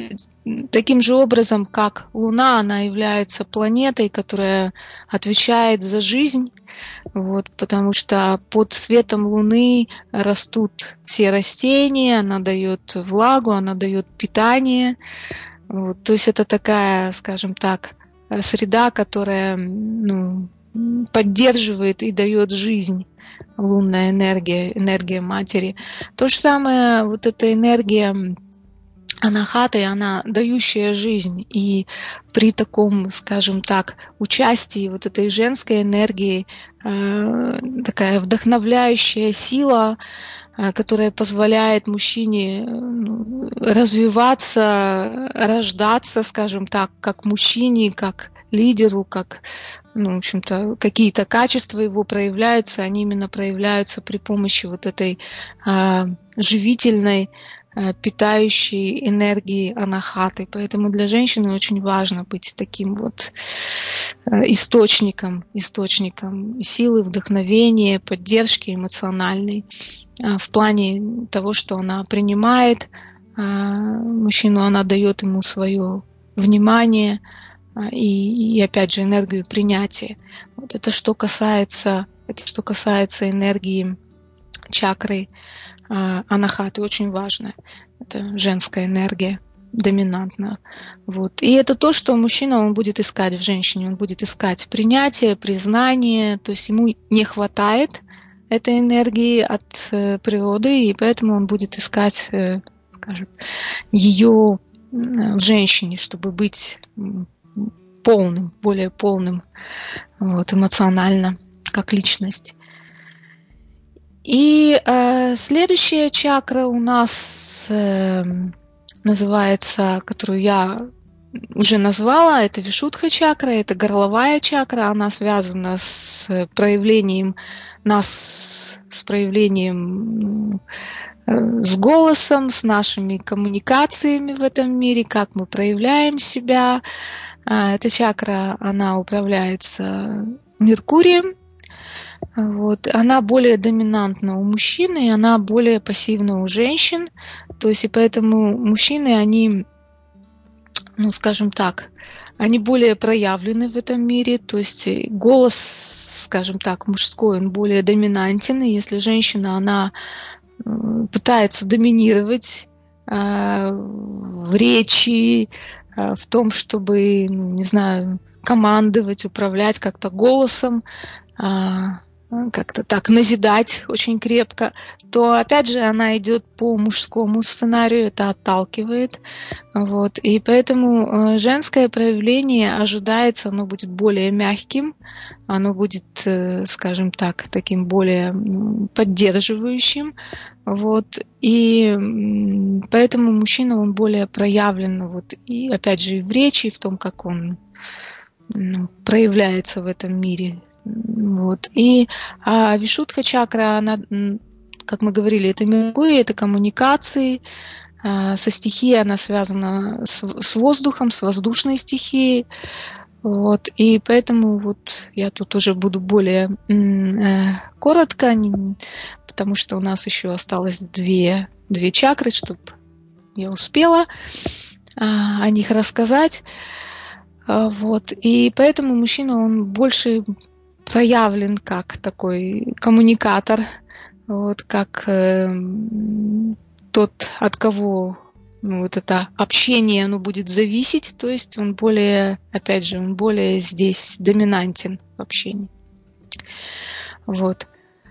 таким же образом, как Луна, она является планетой, которая отвечает за жизнь, вот, потому что под светом Луны растут все растения, она дает влагу, она дает питание, вот, то есть это такая, скажем так, среда, которая, ну, поддерживает и дает жизнь. Лунная энергия, энергия матери. То же самое, вот эта энергия анахатой, она дающая жизнь. И при таком, скажем так, участии вот этой женской энергии э, такая вдохновляющая сила, э, которая позволяет мужчине э, развиваться, рождаться, скажем так, как мужчине, как лидеру, как, ну, в общем-то, какие-то качества его проявляются, они именно проявляются при помощи вот этой э, живительной, питающей энергии анахаты. Поэтому для женщины очень важно быть таким вот источником, источником силы, вдохновения, поддержки эмоциональной в плане того, что она принимает мужчину, она дает ему свое внимание и, и опять же, энергию принятия. Вот это что касается, это что касается энергии чакры анахаты, очень важно. Это женская энергия, доминантная. Вот. И это то, что мужчина, он будет искать в женщине. Он будет искать принятие, признание. То есть ему не хватает этой энергии от э, природы, и поэтому он будет искать, э, скажем, ее в женщине, чтобы быть полным, более полным, вот, эмоционально, как личность. И э, следующая чакра у нас э, называется, которую я уже назвала, это Вишудха чакра, это горловая чакра, она связана с проявлением нас, с проявлением, э, с голосом, с нашими коммуникациями в этом мире, как мы проявляем себя. Э, эта чакра, она управляется Меркурием. Вот. Она более доминантна у мужчин, и она более пассивна у женщин. То есть, и поэтому мужчины, они, ну, скажем так, они более проявлены в этом мире. То есть голос, скажем так, мужской, он более доминантен. И если женщина, она пытается доминировать э, в речи, э, в том, чтобы, ну, не знаю, командовать, управлять как-то голосом, э, как-то так назидать очень крепко, то опять же она идет по мужскому сценарию, это отталкивает. Вот. И поэтому женское проявление ожидается, оно будет более мягким, оно будет, скажем так, таким более поддерживающим. Вот. И поэтому мужчина, он более проявлен, вот, и опять же и в речи, и в том, как он, ну, проявляется в этом мире. Вот. И а Вишудха чакра, она, как мы говорили, это Меркурий, это коммуникации. А, со стихией она связана с, с воздухом, с воздушной стихией. Вот. И поэтому вот я тут уже буду более э, коротко, потому что у нас еще осталось две, две чакры, чтобы я успела а, о них рассказать. А, вот. И поэтому мужчина, он больше проявлен как такой коммуникатор, вот, как э, тот, от кого, ну, вот это общение, оно будет зависеть, то есть он более, опять же, он более здесь доминантен в общении. Вот.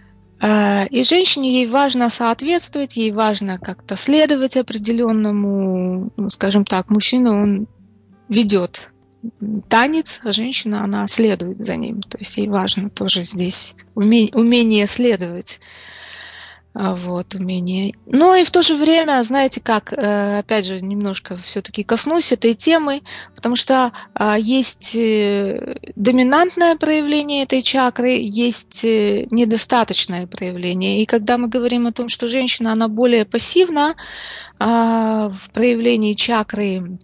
И женщине, ей важно соответствовать, ей важно как-то следовать определенному, ну, скажем так, мужчина, он ведет танец, а женщина, она следует за ним. То есть ей важно тоже здесь умение, умение следовать. Вот, умение. Но и в то же время, знаете как, опять же, немножко все-таки коснусь этой темы, потому что есть доминантное проявление этой чакры, есть недостаточное проявление. И когда мы говорим о том, что женщина, она более пассивна в проявлении чакры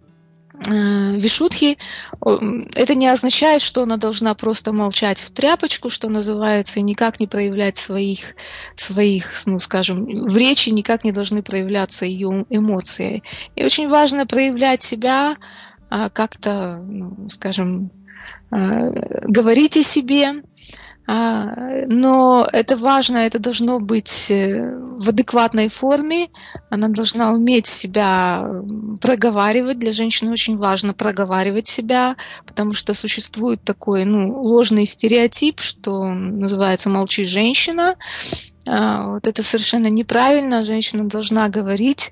Вишудхи, это не означает, что она должна просто молчать в тряпочку, что называется, и никак не проявлять своих, своих, ну, скажем, в речи никак не должны проявляться ее эмоции. И очень важно проявлять себя, как-то, ну, скажем, говорить о себе, но это важно, это должно быть в адекватной форме, она должна уметь себя проговаривать. Для женщины очень важно проговаривать себя, потому что существует такой, ну, ложный стереотип, что называется «молчи, женщина». Вот это совершенно неправильно. Женщина должна говорить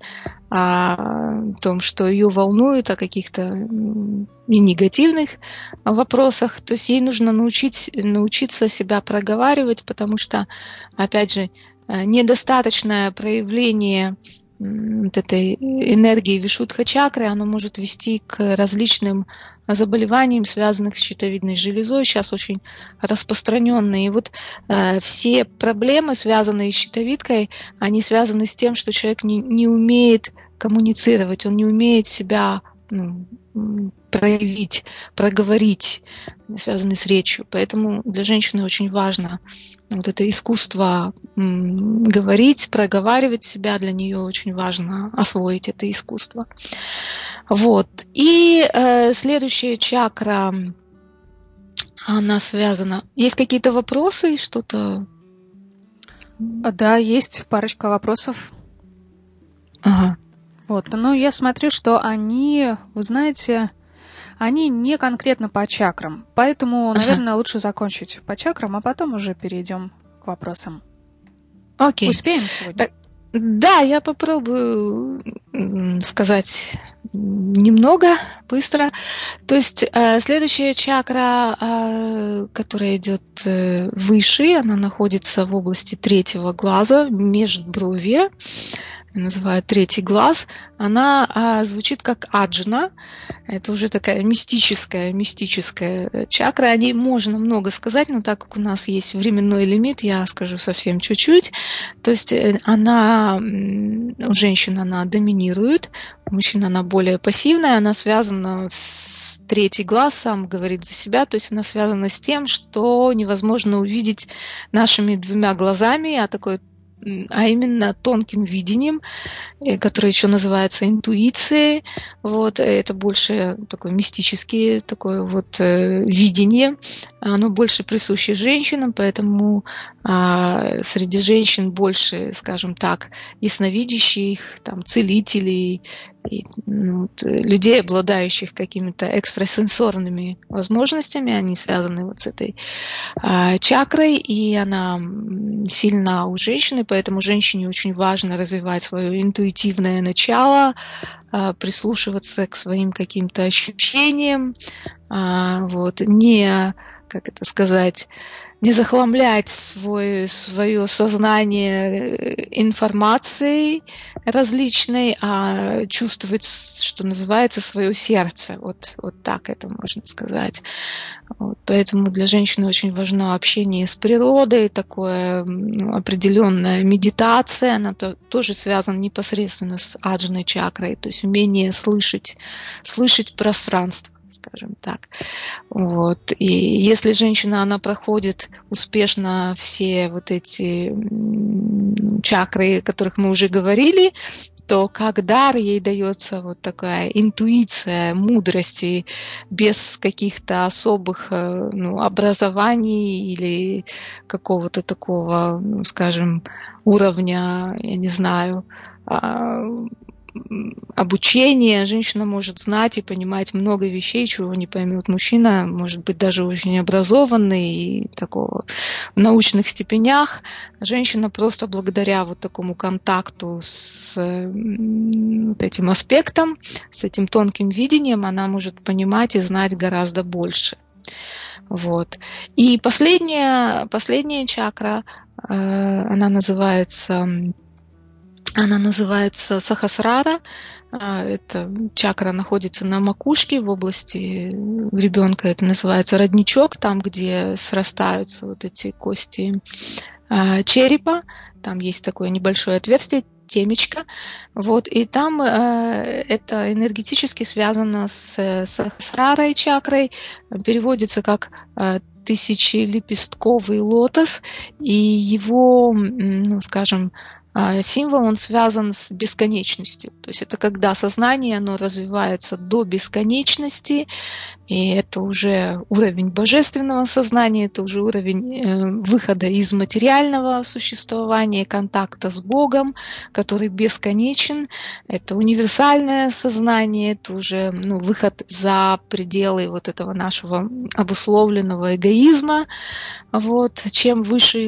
о том, что ее волнует, о каких-то и негативных вопросах. То есть ей нужно научить, научиться себя проговаривать, потому что, опять же, недостаточное проявление вот этой энергии Вишудха-чакры, оно может вести к различным заболеваниям, связанным с щитовидной железой, сейчас очень распространенные. И вот э, все проблемы, связанные с щитовидкой, они связаны с тем, что человек не, не умеет коммуницировать, он не умеет себя ну, проявить, проговорить, связанные с речью. Поэтому для женщины очень важно вот это искусство м, говорить, проговаривать себя, для нее очень важно освоить это искусство. Вот. И э, следующая чакра, она связана. Есть какие-то вопросы, что-то? Да, есть парочка вопросов. Ага. Вот, ну я смотрю, что они, вы знаете, они не конкретно по чакрам, поэтому, наверное, ага. лучше закончить по чакрам, а потом уже перейдем к вопросам. Окей. Успеем сегодня? Так, да, я попробую сказать немного, быстро. То есть э, следующая чакра, э, которая идет э, выше, она находится в области третьего глаза, межбровья, называют третий глаз. Она а, звучит как аджна. Это уже такая мистическая, мистическая чакра. О ней можно много сказать, но так как у нас есть временной лимит, я скажу совсем чуть-чуть. То есть она, у женщин она доминирует, у мужчин она более пассивная, она связана с третий глаз, сам говорит за себя, то есть она связана с тем, что невозможно увидеть нашими двумя глазами, а такое а именно тонким видением, которое еще называется интуицией. Вот, это больше такое мистическое такое вот видение. Оно больше присуще женщинам, поэтому а, среди женщин больше, скажем так, ясновидящих, там, целителей, и, ну, людей, обладающих какими-то экстрасенсорными возможностями. Они связаны вот с этой а, чакрой, и она сильна у женщины, поэтому женщине очень важно развивать свое интуитивное начало, а, прислушиваться к своим каким-то ощущениям, а, вот, не, как это сказать, не захламлять свой, свое сознание информацией различной, а чувствовать, что называется, свое сердце. Вот, вот так это можно сказать. Вот, поэтому для женщины очень важно общение с природой, такое ну, определенная медитация, она то, тоже связана непосредственно с аджной чакрой, то есть умение слышать, слышать пространство, скажем так. Вот. И если женщина, она проходит успешно все вот эти чакры, о которых мы уже говорили, то как дар ей дается вот такая интуиция, мудрости, без каких-то особых ну, образований или какого-то такого, ну, скажем, уровня, я не знаю, обучение. Женщина может знать и понимать много вещей, чего не поймет мужчина, может быть даже очень образованный и такого в научных степенях. Женщина просто благодаря вот такому контакту с вот этим аспектом, с этим тонким видением, она может понимать и знать гораздо больше. Вот. И последняя, последняя чакра, она называется Она называется Сахасрара. Эта чакра находится на макушке в области ребенка. Это называется родничок, там, где срастаются вот эти кости черепа. Там есть такое небольшое отверстие, темечко. Вот, и там это энергетически связано с Сахасрарой чакрой. Переводится как тысячелепестковый лотос. И его, ну, скажем, символ, он связан с бесконечностью. То есть это когда сознание, оно развивается до бесконечности, и это уже уровень божественного сознания, это уже уровень выхода из материального существования, контакта с Богом, который бесконечен. Это универсальное сознание, это уже ну, выход за пределы вот этого нашего обусловленного эгоизма. Вот. Чем выше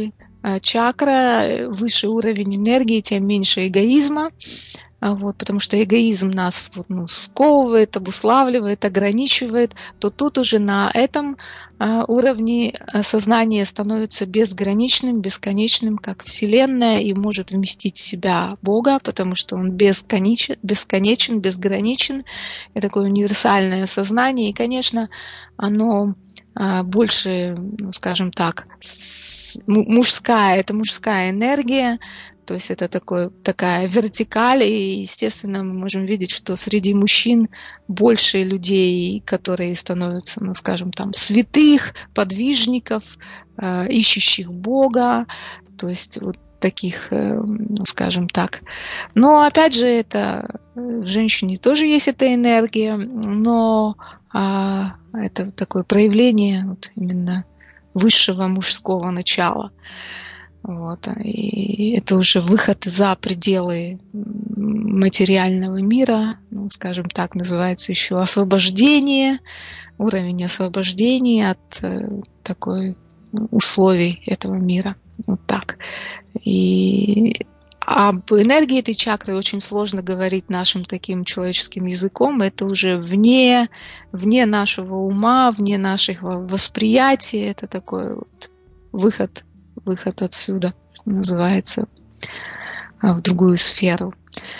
чакра, выше уровень энергии, тем меньше эгоизма. Вот, потому что эгоизм нас вот, ну, сковывает, обуславливает, ограничивает, то тут уже на этом а, уровне сознание становится безграничным, бесконечным, как Вселенная, и может вместить в себя Бога, потому что он бесконечен, бесконечен, безграничен. Это такое универсальное сознание, и, конечно, оно а, больше, ну, скажем так, мужская, это мужская энергия. То есть это такой, такая вертикаль, и, естественно, мы можем видеть, что среди мужчин больше людей, которые становятся, ну, скажем, там, святых, подвижников, э, ищущих Бога, то есть вот таких, э, ну, скажем так. Но, опять же, это в женщине тоже есть эта энергия, но э, это такое проявление вот именно высшего мужского начала. Вот. И это уже выход за пределы материального мира, ну, скажем так, называется еще освобождение, уровень освобождения от э, такой условий этого мира. Вот так. И об энергии этой чакры очень сложно говорить нашим таким человеческим языком. Это уже вне, вне нашего ума, вне нашего восприятия. Это такой вот выход выход отсюда, что называется, в другую сферу.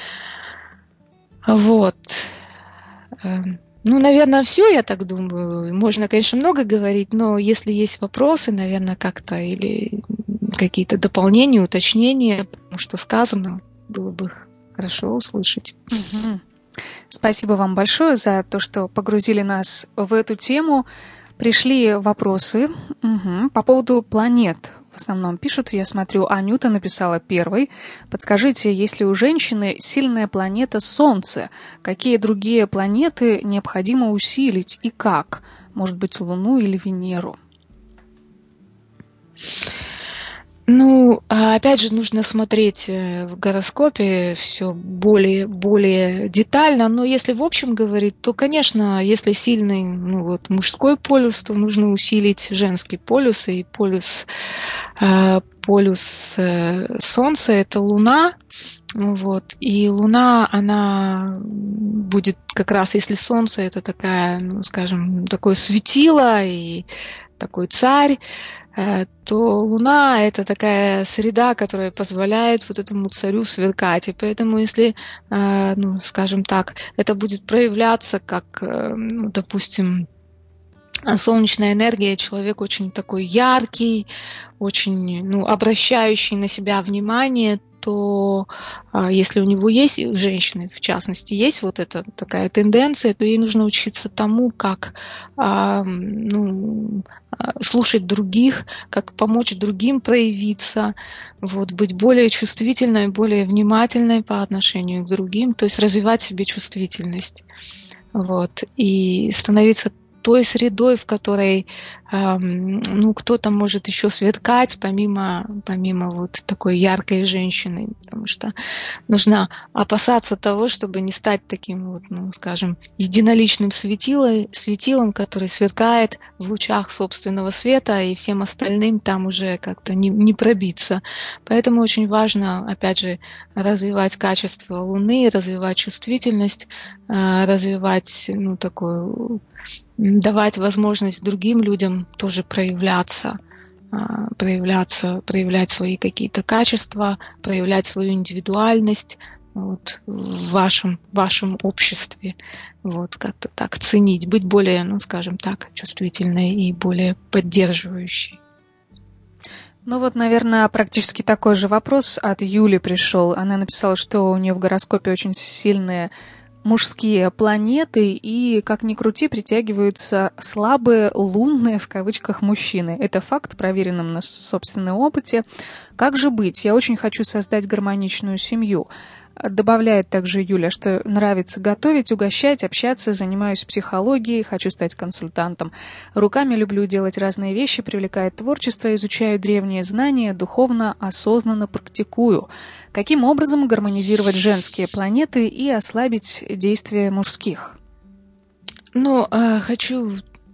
Вот. Ну, наверное, все, я так думаю. Можно, конечно, много говорить, но если есть вопросы, наверное, как-то или какие-то дополнения, уточнения, потому что сказано, было бы хорошо услышать. Угу. Спасибо вам большое за то, что погрузили нас в эту тему. Пришли вопросы угу. по поводу планет. В основном пишут, я смотрю, Анюта написала первой. Подскажите, есть ли у женщины сильная планета Солнце? Какие другие планеты необходимо усилить и как? Может быть, Луну или Венеру? Ну, опять же, нужно смотреть в гороскопе все более, более детально, но если в общем говорить, то, конечно, если сильный, ну, вот, мужской полюс, то нужно усилить женский полюс, и полюс, э, полюс э, Солнца — это Луна, вот, и Луна, она будет как раз, если Солнце — это такая, ну, скажем, такое светило и такой царь, то Луна — это такая среда, которая позволяет вот этому царю сверкать. И поэтому, если, ну, скажем так, это будет проявляться как, ну, допустим, солнечная энергия, человек очень такой яркий, очень, ну, обращающий на себя внимание, то если у него есть, у женщины в частности, есть вот эта такая тенденция, то ей нужно учиться тому, как, ну, слушать других, как помочь другим проявиться, вот, быть более чувствительной, более внимательной по отношению к другим, то есть развивать в себе чувствительность, вот, и становиться той средой, в которой, эм, ну, кто-то может еще сверкать, помимо, помимо вот такой яркой женщины, потому что нужно опасаться того, чтобы не стать таким вот, ну, скажем, единоличным светилом, светилом, который сверкает в лучах собственного света, и всем остальным там уже как-то не, не пробиться. Поэтому очень важно, опять же, развивать качество Луны, развивать чувствительность, э, развивать, ну, такую, давать возможность другим людям тоже проявляться, проявляться, проявлять свои какие-то качества, проявлять свою индивидуальность вот, в вашем, вашем обществе. Вот, как-то так ценить, быть более, ну, скажем так, чувствительной и более поддерживающей. Ну вот, наверное, практически такой же вопрос от Юли пришел. Она написала, что у нее в гороскопе очень сильные мужские планеты, и, как ни крути, притягиваются слабые лунные, в кавычках, мужчины. Это факт, проверенный на собственном опыте. Как же быть? Я очень хочу создать гармоничную семью. Добавляет также Юля, что нравится готовить, угощать, общаться, занимаюсь психологией, хочу стать консультантом. Руками люблю делать разные вещи, привлекает творчество, изучаю древние знания, духовно, осознанно практикую. Каким образом гармонизировать женские планеты и ослабить действия мужских? Ну, хочу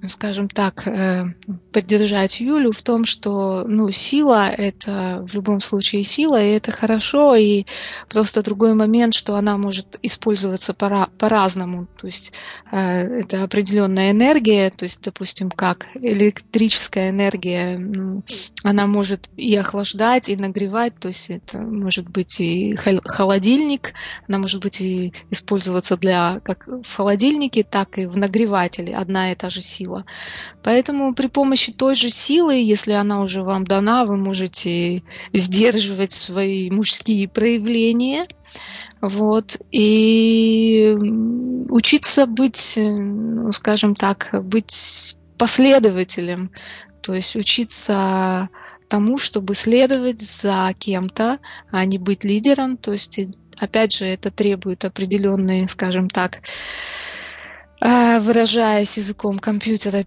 скажем так, поддержать Юлю в том, что, ну, сила — это в любом случае сила, и это хорошо, и просто другой момент, что она может использоваться пора, по-разному. То есть это определенная энергия, то есть, допустим, как электрическая энергия, она может и охлаждать, и нагревать, то есть это может быть и холодильник, она может быть и использоваться для, как в холодильнике, так и в нагревателе, одна и та же сила. Поэтому при помощи той же силы, если она уже вам дана, вы можете сдерживать свои мужские проявления, вот, и учиться быть, ну, скажем так, быть последователем, то есть учиться тому, чтобы следовать за кем-то, а не быть лидером. То есть, опять же, это требует определенные, скажем так, выражаясь языком компьютера,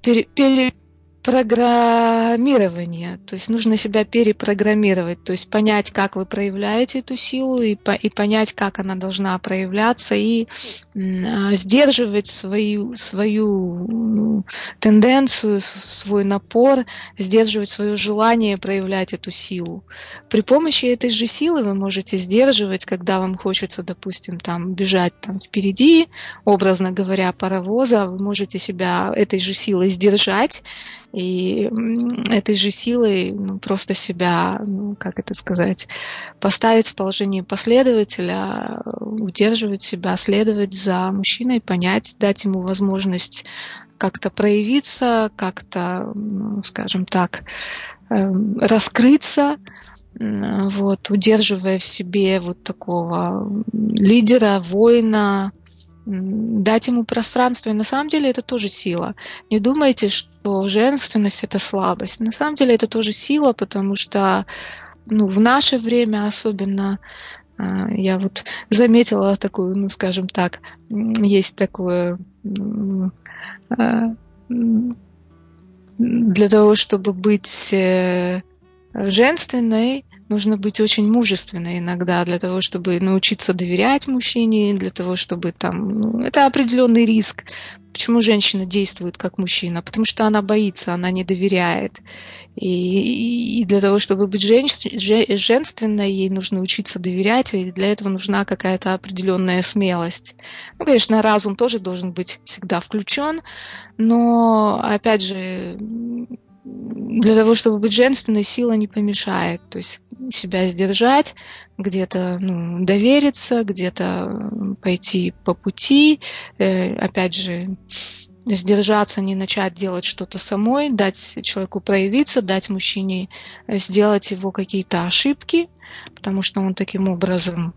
перепрограммирование. То есть нужно себя перепрограммировать, то есть понять, как вы проявляете эту силу, и, по, и понять, как она должна проявляться, и м, сдерживать свою, свою ну, тенденцию, свой напор, сдерживать свое желание проявлять эту силу. При помощи этой же силы вы можете сдерживать, когда вам хочется, допустим, там, бежать там, впереди, образно говоря, паровоза, вы можете себя этой же силой сдержать, и этой же силой ну, просто себя, ну, как это сказать, поставить в положение последователя, удерживать себя, следовать за мужчиной, понять, дать ему возможность как-то проявиться, как-то, ну, скажем так, раскрыться, вот, удерживая в себе вот такого лидера, воина, дать ему пространство. И на самом деле это тоже сила. Не думайте, что женственность — это слабость. На самом деле это тоже сила, потому что ну, в наше время особенно я вот заметила такую, ну, скажем так, есть такое для того, чтобы быть женственной, нужно быть очень мужественной иногда, для того, чтобы научиться доверять мужчине, для того, чтобы там... Ну, это определенный риск. Почему женщина действует как мужчина? Потому что она боится, она не доверяет. И, и для того, чтобы быть женственной, ей нужно учиться доверять, и для этого нужна какая-то определенная смелость. Ну, конечно, разум тоже должен быть всегда включен, но, опять же, для того, чтобы быть женственной, сила не помешает. То есть себя сдержать, где-то ну, довериться, где-то пойти по пути, э, опять же, сдержаться, не начать делать что-то самой, дать человеку проявиться, дать мужчине сделать его какие-то ошибки, потому что он таким образом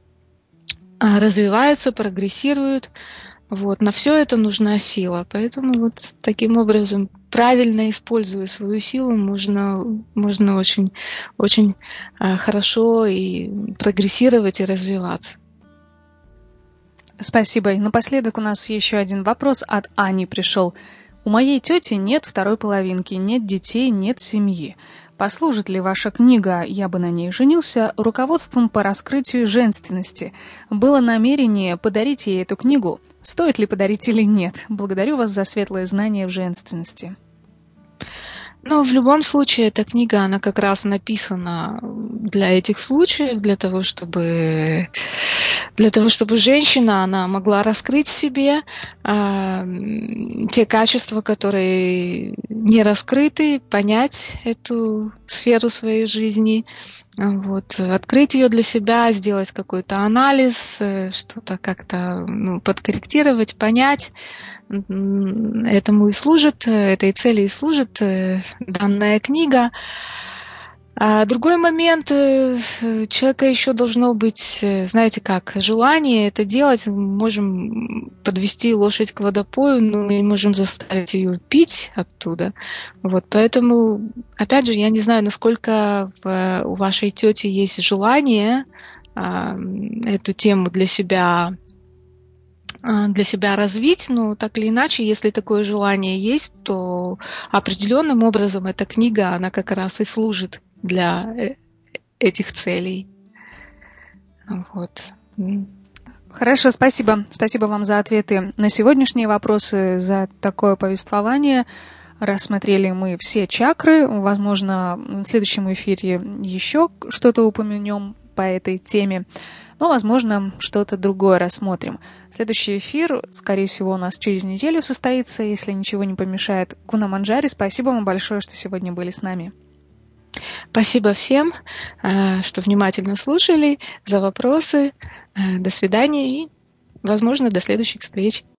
развивается, прогрессирует. Вот. На все это нужна сила. Поэтому вот таким образом, правильно используя свою силу, можно, можно очень, очень хорошо и прогрессировать, и развиваться. Спасибо. И напоследок у нас еще один вопрос от Ани пришел. У моей тети нет второй половинки, нет детей, нет семьи. Послужит ли ваша книга «Я бы на ней женился» руководством по раскрытию женственности? Было намерение подарить ей эту книгу. Стоит ли подарить или нет? Благодарю вас за светлое знание в женственности. Ну, в любом случае, эта книга, она как раз написана для этих случаев, для того, чтобы, для того, чтобы женщина, она могла раскрыть в себе э, те качества, которые не раскрыты, понять эту сферу своей жизни, вот, открыть ее для себя, сделать какой-то анализ, что-то как-то ну, подкорректировать, понять. Этому и служит, этой цели и служит данная книга. А другой момент, у человека еще должно быть, знаете как, желание это делать. Мы можем подвести лошадь к водопою, но мы не можем заставить ее пить оттуда. Вот, поэтому, опять же, я не знаю, насколько в, у вашей тети есть желание а, эту тему для себя для себя развить, но так или иначе, если такое желание есть, то определенным образом эта книга, она как раз и служит для этих целей. Вот. Хорошо, спасибо. Спасибо вам за ответы на сегодняшние вопросы, за такое повествование. Рассмотрели мы все чакры. Возможно, в следующем эфире еще что-то упомянем по этой теме. Но, возможно, что-то другое рассмотрим. Следующий эфир, скорее всего, у нас через неделю состоится, если ничего не помешает. Гуна Манджари, спасибо вам большое, что сегодня были с нами. Спасибо всем, что внимательно слушали, за вопросы. До свидания и, возможно, до следующих встреч.